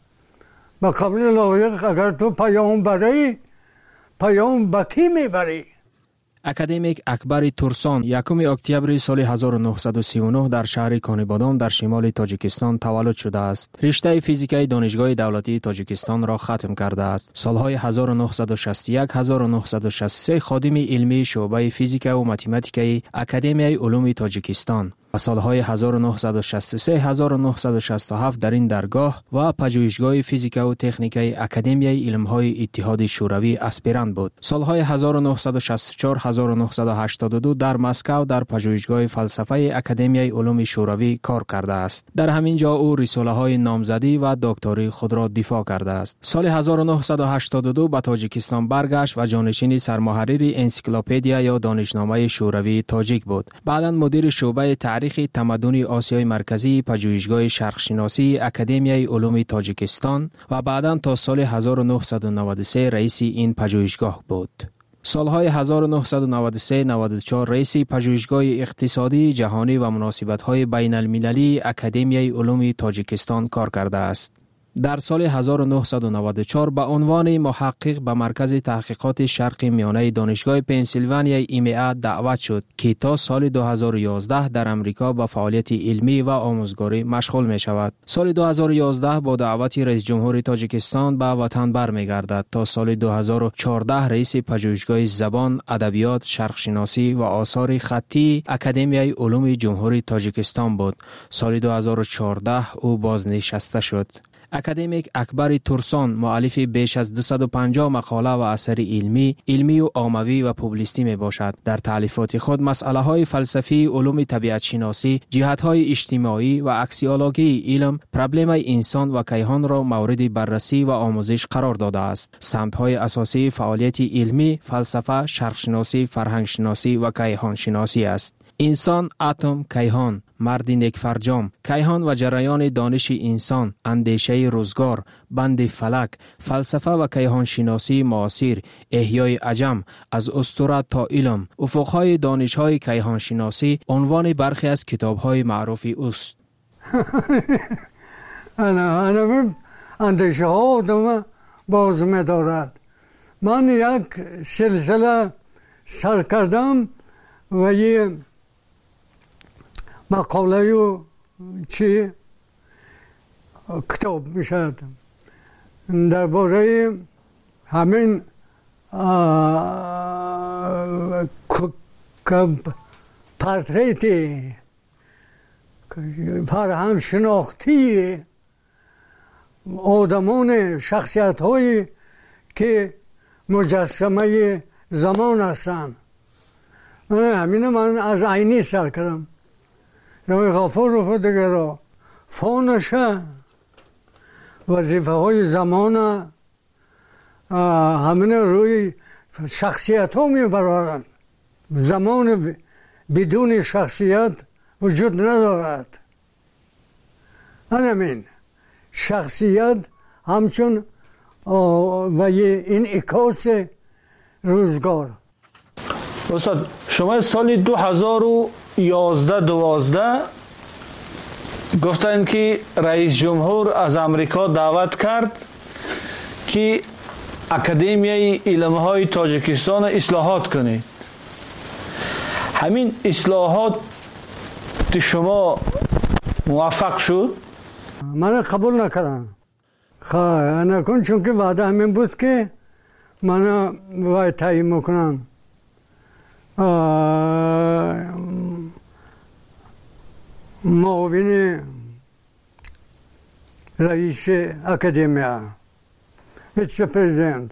با قبل لایق اگر تو پیام بری، پیام با کی میبری؟ اکادمیک اکبر ترسان 1 اکتبر سال 1939 در شهر کانیبادام در شمال تاجیکستان تولد شده است. رشته فیزیکای دانشگاه دولتی تاجیکستان را ختم کرده است. سالهای 1961 1963 خادم علمی شعبه فیزیکا و متمتیکای اکادمیای علوم تاجیکستان و سالهای 1963 1967 در این درگاه و پژوهشگاه فیزیکا و تکنیکای اکادمیای علم‌های اتحاد شوروی اسپیرانت بود. سالهای 1964 1982 در مسکو در پژوهشگاه فلسفه اکادمیای علوم شوروی کار کرده است. در همین جا او رساله‌های نامزدی و دکتری خود را دفاع کرده است. سال 1982 به تاجیکستان برگشت و جانشین سرمحرر انسیکلوپدیا یا دانشنامه شوروی تاجیک بود. بعداً مدیر شعبه تاریخ تمدن آسیای مرکزی پژوهشگاه شرقشناسی اکادمیای علوم تاجیکستان و بعداً تا سال 1993 رئیس این پژوهشگاه بود. سالهای 1993-94 رئیس پژوهشگاه اقتصادی جهانی و مناسبت‌های بین المللی اکادمیای علوم تاجیکستان کار کرده است. در سال 1994 به عنوان محقق به مرکز تحقیقات شرق میانه دانشگاه پنسیلوانیا ایمئه دعوت شد که تا سال 2011 در امریکا به فعالیت علمی و آموزگاری مشغول می شود. سال 2011 با دعوت رئیس جمهور تاجیکستان به وطن برمیگردد. تا سال 2014 رئیس پژوهشگاه زبان، ادبیات، شرقشناسی و آثار خطی اکادمیای علوم جمهوری تاجیکستان بود. سال 2014 او بازنشسته شد. اکادمیک اکبر ترسان مؤلف بیش از 250 مقاله و اثر علمی و عاموی و پوبلیستی می باشد. در تالیفات خود مسئله های فلسفی، علوم طبیعت شناسی، جهت های اجتماعی و اکسیولوژی علم، پرابلم انسان و کیهان را مورد بررسی و آموزش قرار داده است. سمت های اساسی فعالیت علمی، فلسفه، شرقشناسی، فرهنگشناسی و کیهان شناسی است. انسان، اتم، کیهان، مرد نیک فرجام، کیهان و جریان دانش انسان، اندیشه روزگار، بند فلک، فلسفه و کیهان شناسی معاصر، احیای عجم، از اسطوره تا علم، افقهای دانشهای کیهان شناسی عنوان برخی از کتابهای معروفی است. انا اندیشه ها آدم باز می دارد. من یک سلسله سر کردم و یه مقاله و چی کتاب میشد درباره همین پورتریتی فرهنگ شناختی آدمان شخصیت هایی که مجسمه زمان هستند. همین من از عینی سر کردم. نوی غفور رو دیگر را فانشه وظیفه های زمان همین روی شخصیت ها میبرند. زمان بدون شخصیت وجود ندارد. همین شخصیت همچون و این اکاس روزگار. استاد شما سال 2011 گفتن که رئیس جمهور از امریکا دعوت کرد که اکادمیای علمهای تاجیکستان اصلاحات کنید. همین اصلاحات شما موفق شد؟ من قبول نکردم. نکن چون که وعده همین بود که من باید تعیین میکنم معاون رئیس اکادمیا ویسه پرزیدنت.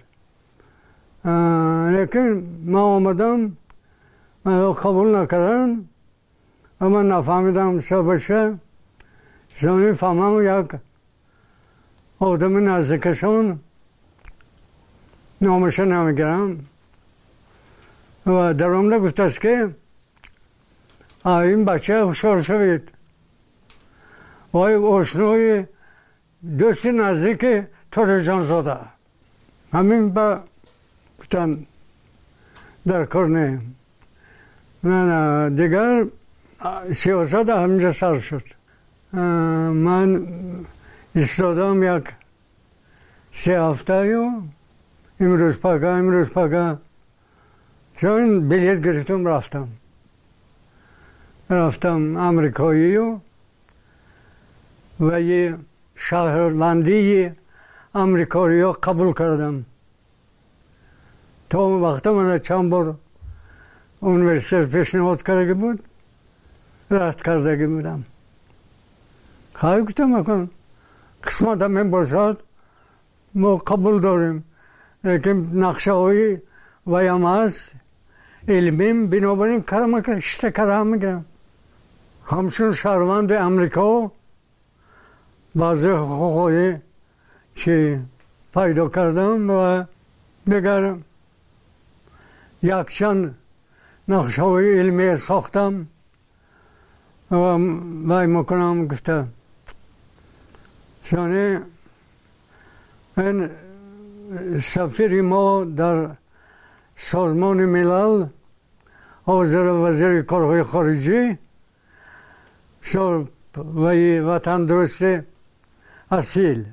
لیکن ما آمدم من قبول نکردم و من نفهمیدم چه بشه. زمین فهمم یک آدم نزدیکشون نامش نمیگرم و در اون گفت است که این بچه هوشیار شوید و آشنای دوست نزدیک تور جان زاده همین با گفتن در کار نه. من دیگر سیاست همینجا سر شد. من ایستادم یک 3 هفته و امروز پگاه چون بلیت گرفتم رفتم امریکایی و یه شهروندی امریکایی ها قبول کردم. تا اون وقتا من چند بار اونیورسیت پیشنهاد کرده بود رد کرده بودم. خواهی گفتم اکن قسمت همین باشد ما قبول داریم لیکن نقشه های ویم هست علمیم بنابراین کرم که شته کرم میگرم. همچون شهروند امریکا بعضی حقوقی چی پیدا کردم و دیگر یک چند نقشه های علمی ساختم و وای میکنم گفته چونه این سفیر ما در سازمان ملل حاضر وزیر کارهای خارجی وطن دوست اصیل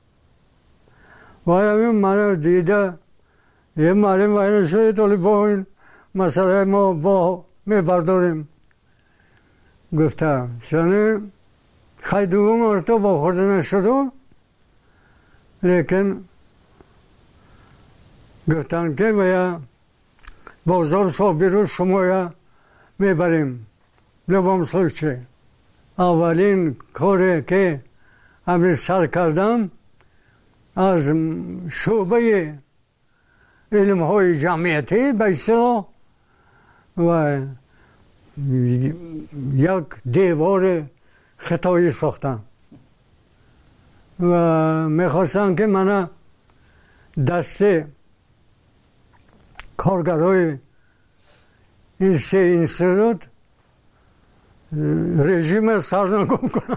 و همین من دیده یه معلم وای شده تولی با این مسئله ما با میبرداریم. گفتم چونه خیلی دوم مرتا با خورده نشده لیکن گفتن که باید بازار صحبی رو شما میبریم لبام سرچه. اولین کاری که همین سر کردم از شعبه علم های جمعیتی به اصطلاح و یک دیوار خطایی ساختم و میخواستم که من دست کارگرای این 3 اینستیتوت رژیم سرنگون کنم.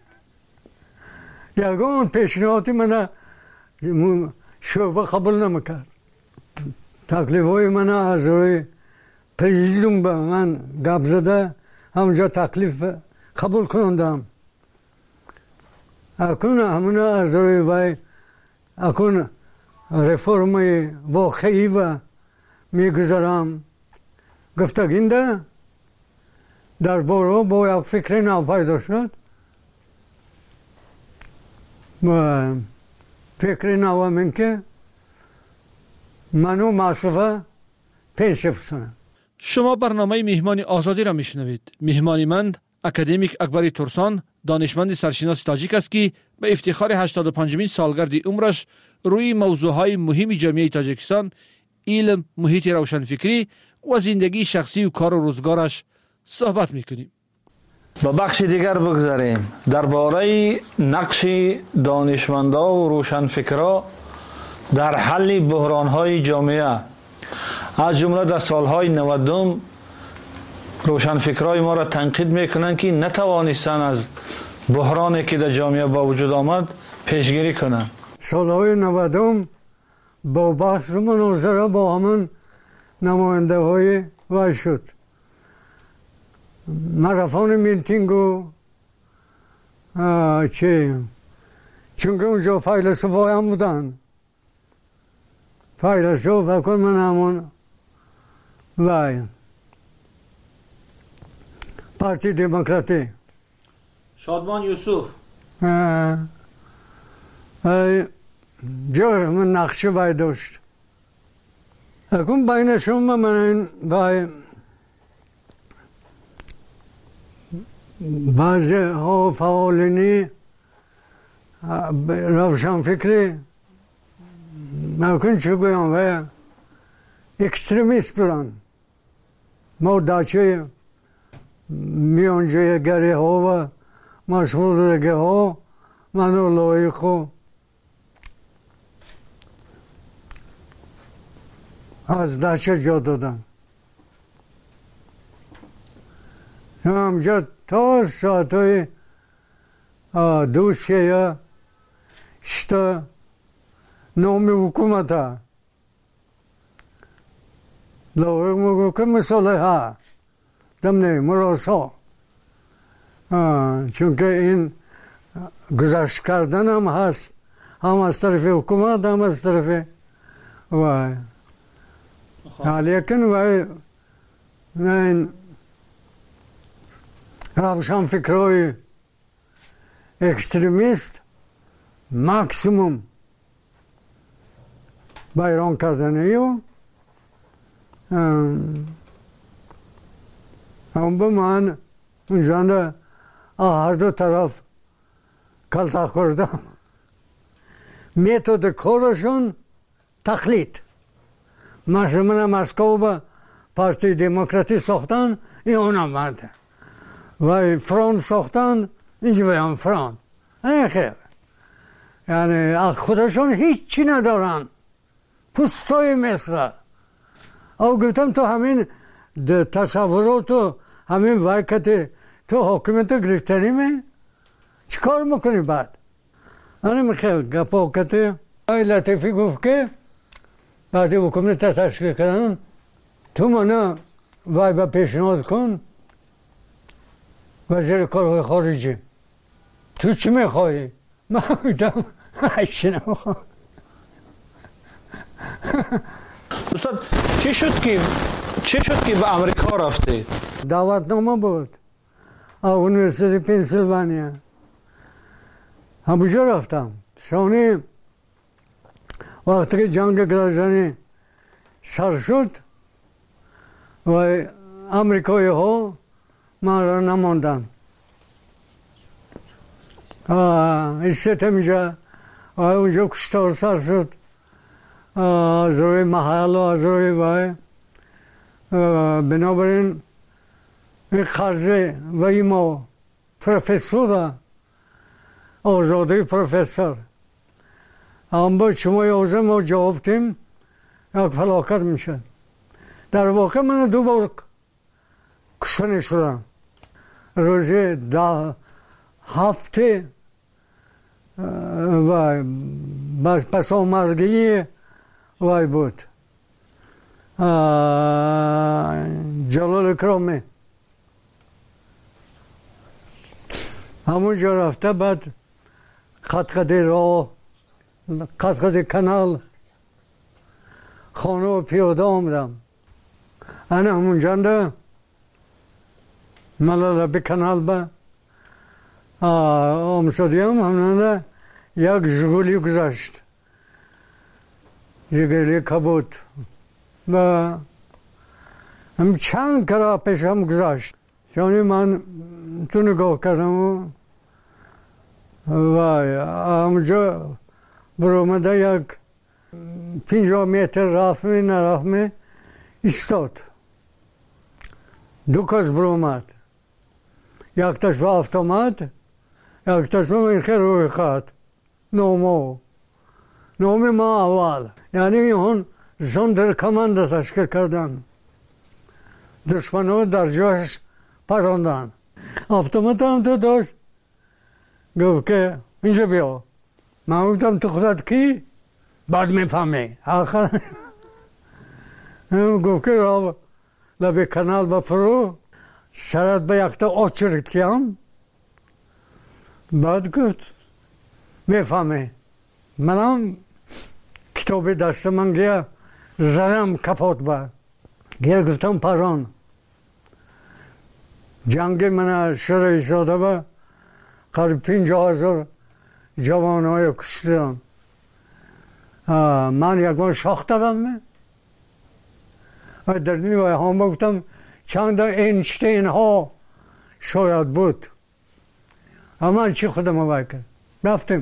یکم پیشنهادی من شعبه قبول نمیکرد. تکلیف های من از روی پریزیدوم به من گپ زده همونجا تکلیف قبول کنندم. اکنون همون از روی وی اکنون رفرم واقعی و میگذارم گفتگینده در باره با یک فکر نو پیدا شد و فکر نو همین که منو مصرفه پنسیه بسنم. شما برنامه مهمان آزادی را میشنوید. مهمان من اکادمیک اکبری ترسان، دانشمند سرشناس تاجیک است که به افتخار 85مین سالگرد عمرش روی موضوعهای مهم جامعه تاجیکستان، علم، محیط روشنفکری و زندگی شخصی و کار و روزگارش صحبت میکنیم. با بخش دیگر بگذاریم درباره نقش دانشمندا و روشنفکرا در حل بحران‌های جامعه. از جمله در سالهای 90 روشنفکرای ما را تنقید میکنند که نتوانستند از بحرانی که در جامعه با وجود آمد پیشگیری کنند. سالهای 90 با بحث و مناظره با همون نماینده های وای شد. ماراتون میتینگو چون که اونجا فیلسوفای هم بودن. فیلسوف فکر من همون وای پارتی دموکراتی شادمان یوسف جا من نقشه وای داشت. اکن بینشون من وای بعضی ها فعالینی روشن فکری ممکن چه گویم وای اکستریمیست بودن. ما داچه میانجه گری ها و مشغول رگه ها منو لایقو از داچه جا دادن. همجا تا ساعتای دوسیه یا شتا نومی حکومت ها لایق مگو که مثاله ها دمنه مراسا چون که این گذشت کردن هم هست، هم از طرف حکومت هم از طرف وای لیکن وای این روشن فکرهای اکستریمیست ماکسیموم بیران کردنه و هم به من اونجا هر دو طرف کلتا خوردم. میتود کارشون تقلید. من مسکو به پارتی دموکراتی ساختن این اونم مرده و فران ساختن اینجا هم فران این خیر. یعنی از خودشون هیچی ندارن، پوستای مثل او گفتم تو همین تصورات و همین واقعیت تو حاکمیت گرفتنی می چی کار میکنی بعد؟ انا میخواد گپا کتی ای لطیفی گفت که بعدی حکومت تشکیل کردن تو منو وای با پیشنهاد کن وزیر کار خارجی. تو چی میخوایی؟ من بودم هیچی نمیخوام. استاد چی شد که به امریکا رفته؟ دعوتنامه بود اونیورسیتی پنسیلوانیا. همونجا رفتم. شانی وقتی که جنگ گرازانی سر شد و امریکایی ها من را نماندن. ایستم اینجا و اونجا کشتار سر شد از روی محل و از روی وای. بنابراین این خرزه و ایما پروفسور آزادی پروفسور هم با شما یازم ما جواب تیم یک فلاکت میشن. در واقع من 2 بار کشتن شدم. روزی 7 و پس آمرگی وای بود جلال اکرامی همونجا رفته. بعد قطقه راه قطقه کانال خانه و پیاده آمدم. انا همونجا ده ملالا به کانال با آمسادیم همونده یک جگولی گذاشت جگولی کبود و هم چند کرا پیش هم گذاشت چونی من تو نگاه کردم و همونجا برآمده یک 50 متر رفت نرفت ایستاد دو کس برآمد یک تاش به هفت آمد یک تاش به این خیر روی خط نام ما اول یعنی اون زندر کمانده تشکیل کردن دشمنو در جاش پراندن автомат هم تو داشت گفت که اینجا بیا من گفتم تو خودت کی؟ بعد میفهمی آخر گفت که را لبه کانال بفرو سرت به یکتا آچرکتیم بعد گفت میفهمی منم کتابی دست من گیا زدم کپات با گیا گفتم پران جنگ من شروع شده و قریب 50,000 جوانهای کشتم من یکمان شاخ دادم در نیوه هم گفتم چند اینشتین ها شاید بود اما چی خودم بکر رفتم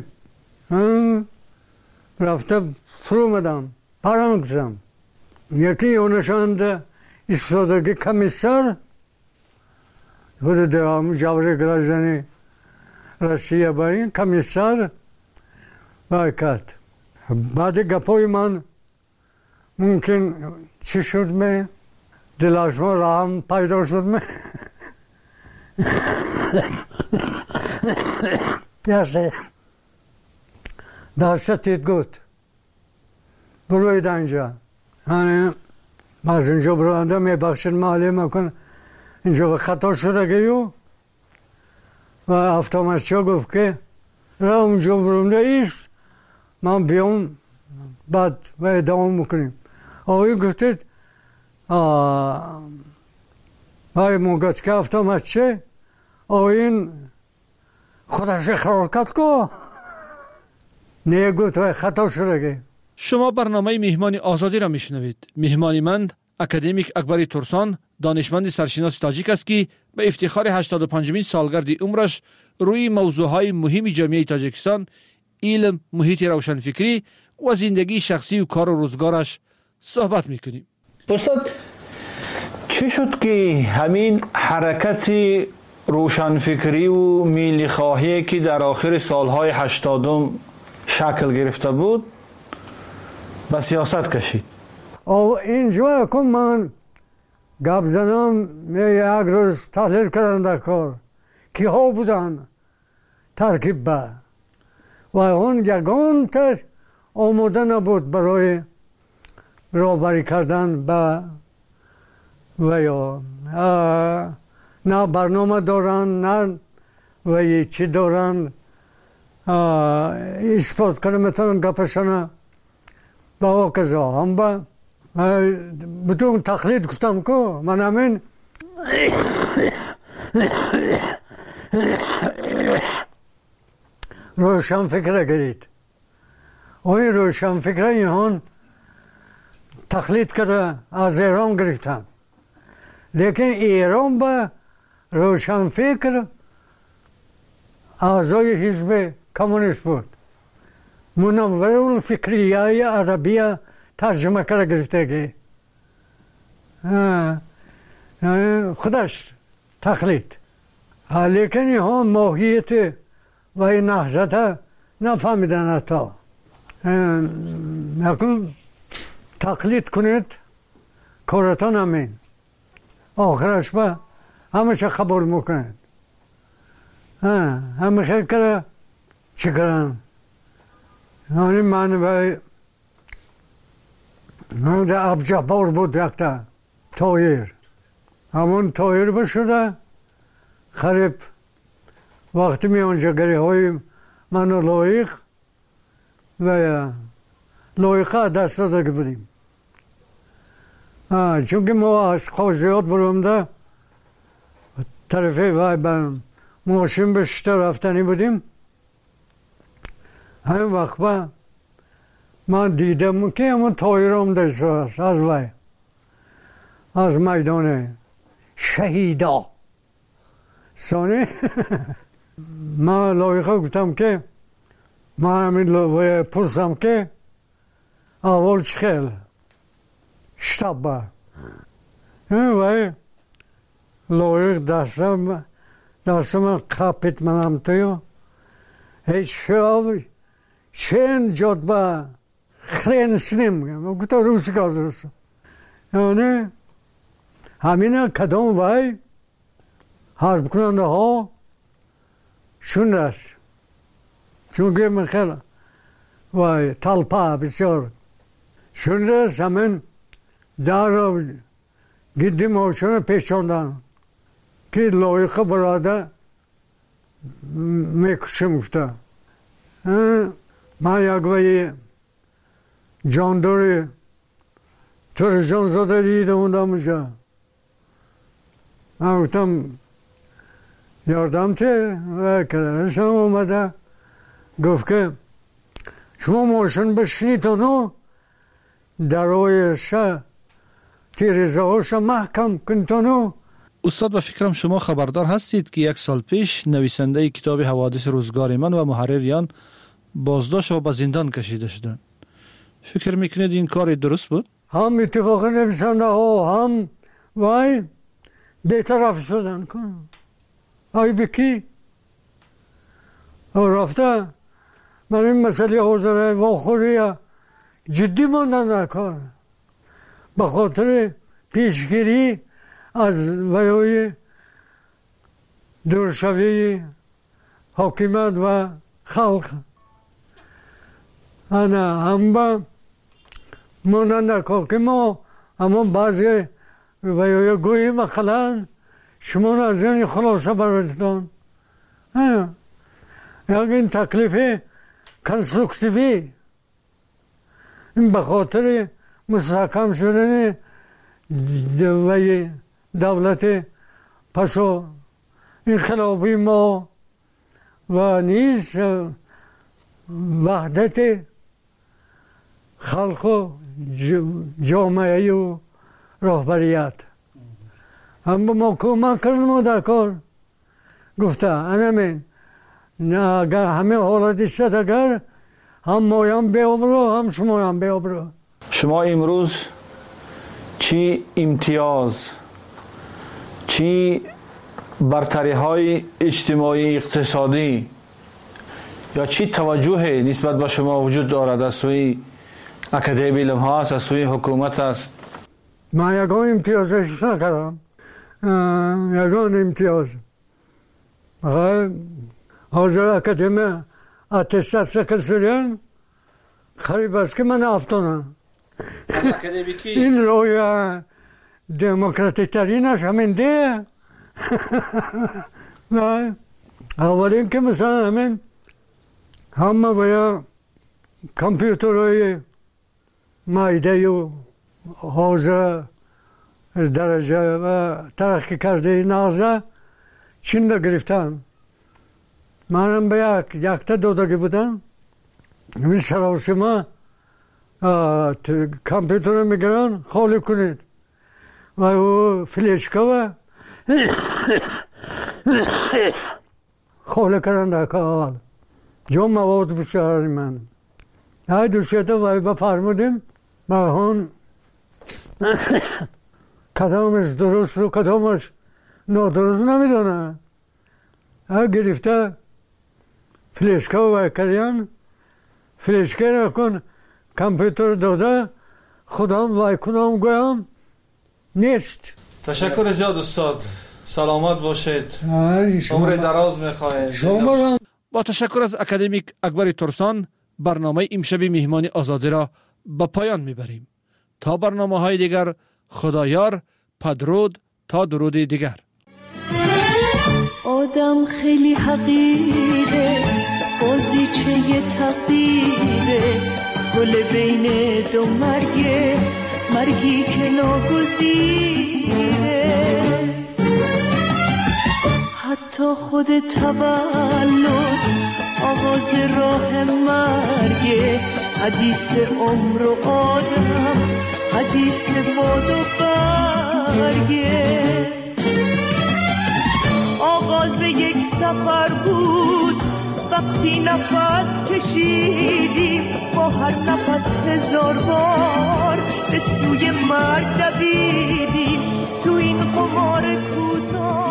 فرو مدم پران کردم یکی اونشان ایستادگی کمیسر خود جوری گرازنی روسیه با این کمیسر باید بعد گپای من ممکن چی شد می دلاشما راهم پیدا شد می دستت گفت بروید اینجا از اینجا برانده می بخشید مالی مکن اینجا خطا شده گیو و افتامرچا گفت که را اونجا برانده ایست من بیام بعد و ادامه میکنیم آقای گفتید آقای موقعت که افتامرچه آقای خودش خرکت که نه گفت و خطا شده گی شما برنامه مهمان آزادی را میشنوید. مهمان من اکادمیک اکبر ترسان دانشمند سرشناس تاجیک است که به افتخار 85مین سالگرد عمرش روی موضوعهای مهم جامعه تاجیکستان علم، محیط روشنفکری و زندگی شخصی و کار و روزگارش صحبت میکنیم. استاد چی شد که همین حرکت روشنفکری و ملی خواهی که در آخر سالهای 80 شکل گرفته بود به سیاست کشید؟ اینجا که من گپ زنم یک روز تحلیل کردن در کار که ها بودن ترکیب به و اون یگان تر آماده نبود برای برابری کردن به و یا نه برنامه دارن نه و چی دارن اثبات کنه میتونن گپشنه با آقازا هم با بدون تقلید گفتم که من همین روشن فکره گرید و این روشن فکره اینهان تقلید کرده از ایران گرفتن لیکن ایران با روشن فکر اعضای حزب کمونیست بود منور الفکریه عربیه ترجمه کرده گرفته خودش تقلید لیکن اینها ماهیت و این نهضت نفهمیدن حتی یکم تقلید کنید کارتان همین آخرش با همشه قبول میکنید همه خیلی کرده چی کردن یعنی من باید در ابجهبار بود یکتا تایر همون تایر بشده خریب وقتی می آنجا گری های منو لایق و لایقه دست داده بودیم چون که ما از قاضیات برامده طرف وای به ماشین به شتا رفتنی بودیم. همین وقت با من دیدم که همون تایر آمده شده است از وای، از میدان شهیدا. ثانی من لایقه گفتم که من همین لایقه پرسم که اول چخیل شتاب با وای لایق دستم قپت منم توی هیچ شاب چند جاد با خرینسنیم گفتا روسی کاز روسو. یعنی همین کدام وای حرب کننده ها شون است، چون که من خیلی وای تلپا بسیار شون است. همین در گیدی ماشون پیشاندن که لایقه براده میکشم گفته. من یک وی جانداری ترجان زاده دیدم اونده میشه. من گفتم یاردم ته کلنشم اومده گفت که شما ماشین بشنی تا نو درایش تیریزه هاش محکم کن تا نو. استاد به فکرم شما خبردار هستید که 1 سال پیش نویسنده کتاب حوادث روزگار من و محرریان بازداشت و به زندان کشیده شدند. فکر میکنید این کار درست بود؟ هم اتفاق نویسنده ها هم وای بی‌طرف شدن کن. آی بکی رفته من این مسئله حوزه واخوری جدی ماندن در کار به خاطر پیشگیری از ویای دورشوی حاکمیت و خلق. انا هم با ماندن در کار که ما همون بعضی ویای گویی مخلان شما از این خلاصه برداشتن. یک این تکلیف کنسترکتیوی این به خاطر مستحکم شدن دولت پسو انقلابی ما و نیز وحدت خلق و جامعه و رهبریت هم با ما کمک کردم در کار. گفته انمین اگر همه حالتی شد اگر هم مایم بیابرو هم شمایم بیابرو. شما امروز چی امتیاز چی برتری های اجتماعی اقتصادی یا چی توجه نسبت به شما وجود دارد از سوی اکادمی علم ها است، از سوی حکومت است؟ من یکان امتیازش نکردم، یکان امتیاز حاضر اکادمی اتستات سکرسیان خریب است که من افتانم. این روی دموکراتیک ترینش همین ده. اولین که مثلا همین همه باید کامپیوترهای مایده و حوزه درجه و ترقی کرده نازه چین را گرفتن. منم به یک تا دودگی بودم. این سراوسیما کامپیوتر میگرن خالی کنید و او فلیشکا و خالی کردن در کار جو مواد بسیاری من های دوشیده و بفرمودیم با هون کدامش درست رو کدامش نادرست نمیدونه. ها گرفته فلیشکا و کریان فلیشکا نکن کامپیوتر داده خودم وای کنم گویم نیست. تشکر زیاد استاد، سلامت باشید، عمر دراز میخواهید. با تشکر از اکادمیک اکبر ترسان برنامه امشب مهمان آزادی را به پایان میبریم. تا برنامه های دیگر خدایار، پدرود تا درود دیگر. آدم خیلی حقیره، بازیچه تقدیره، گل بین دو مرگه، مرگی که ناگزیره. حتی خود تولد آغاز راه مرگه، حدیث عمر و آدم، حدیث باد و برگه. آغاز یک سفر بود وقتی نفس کشیدیم، با هر نفس 1000 بار به سوی مرگ دویدیم. تو این قمار کوتاه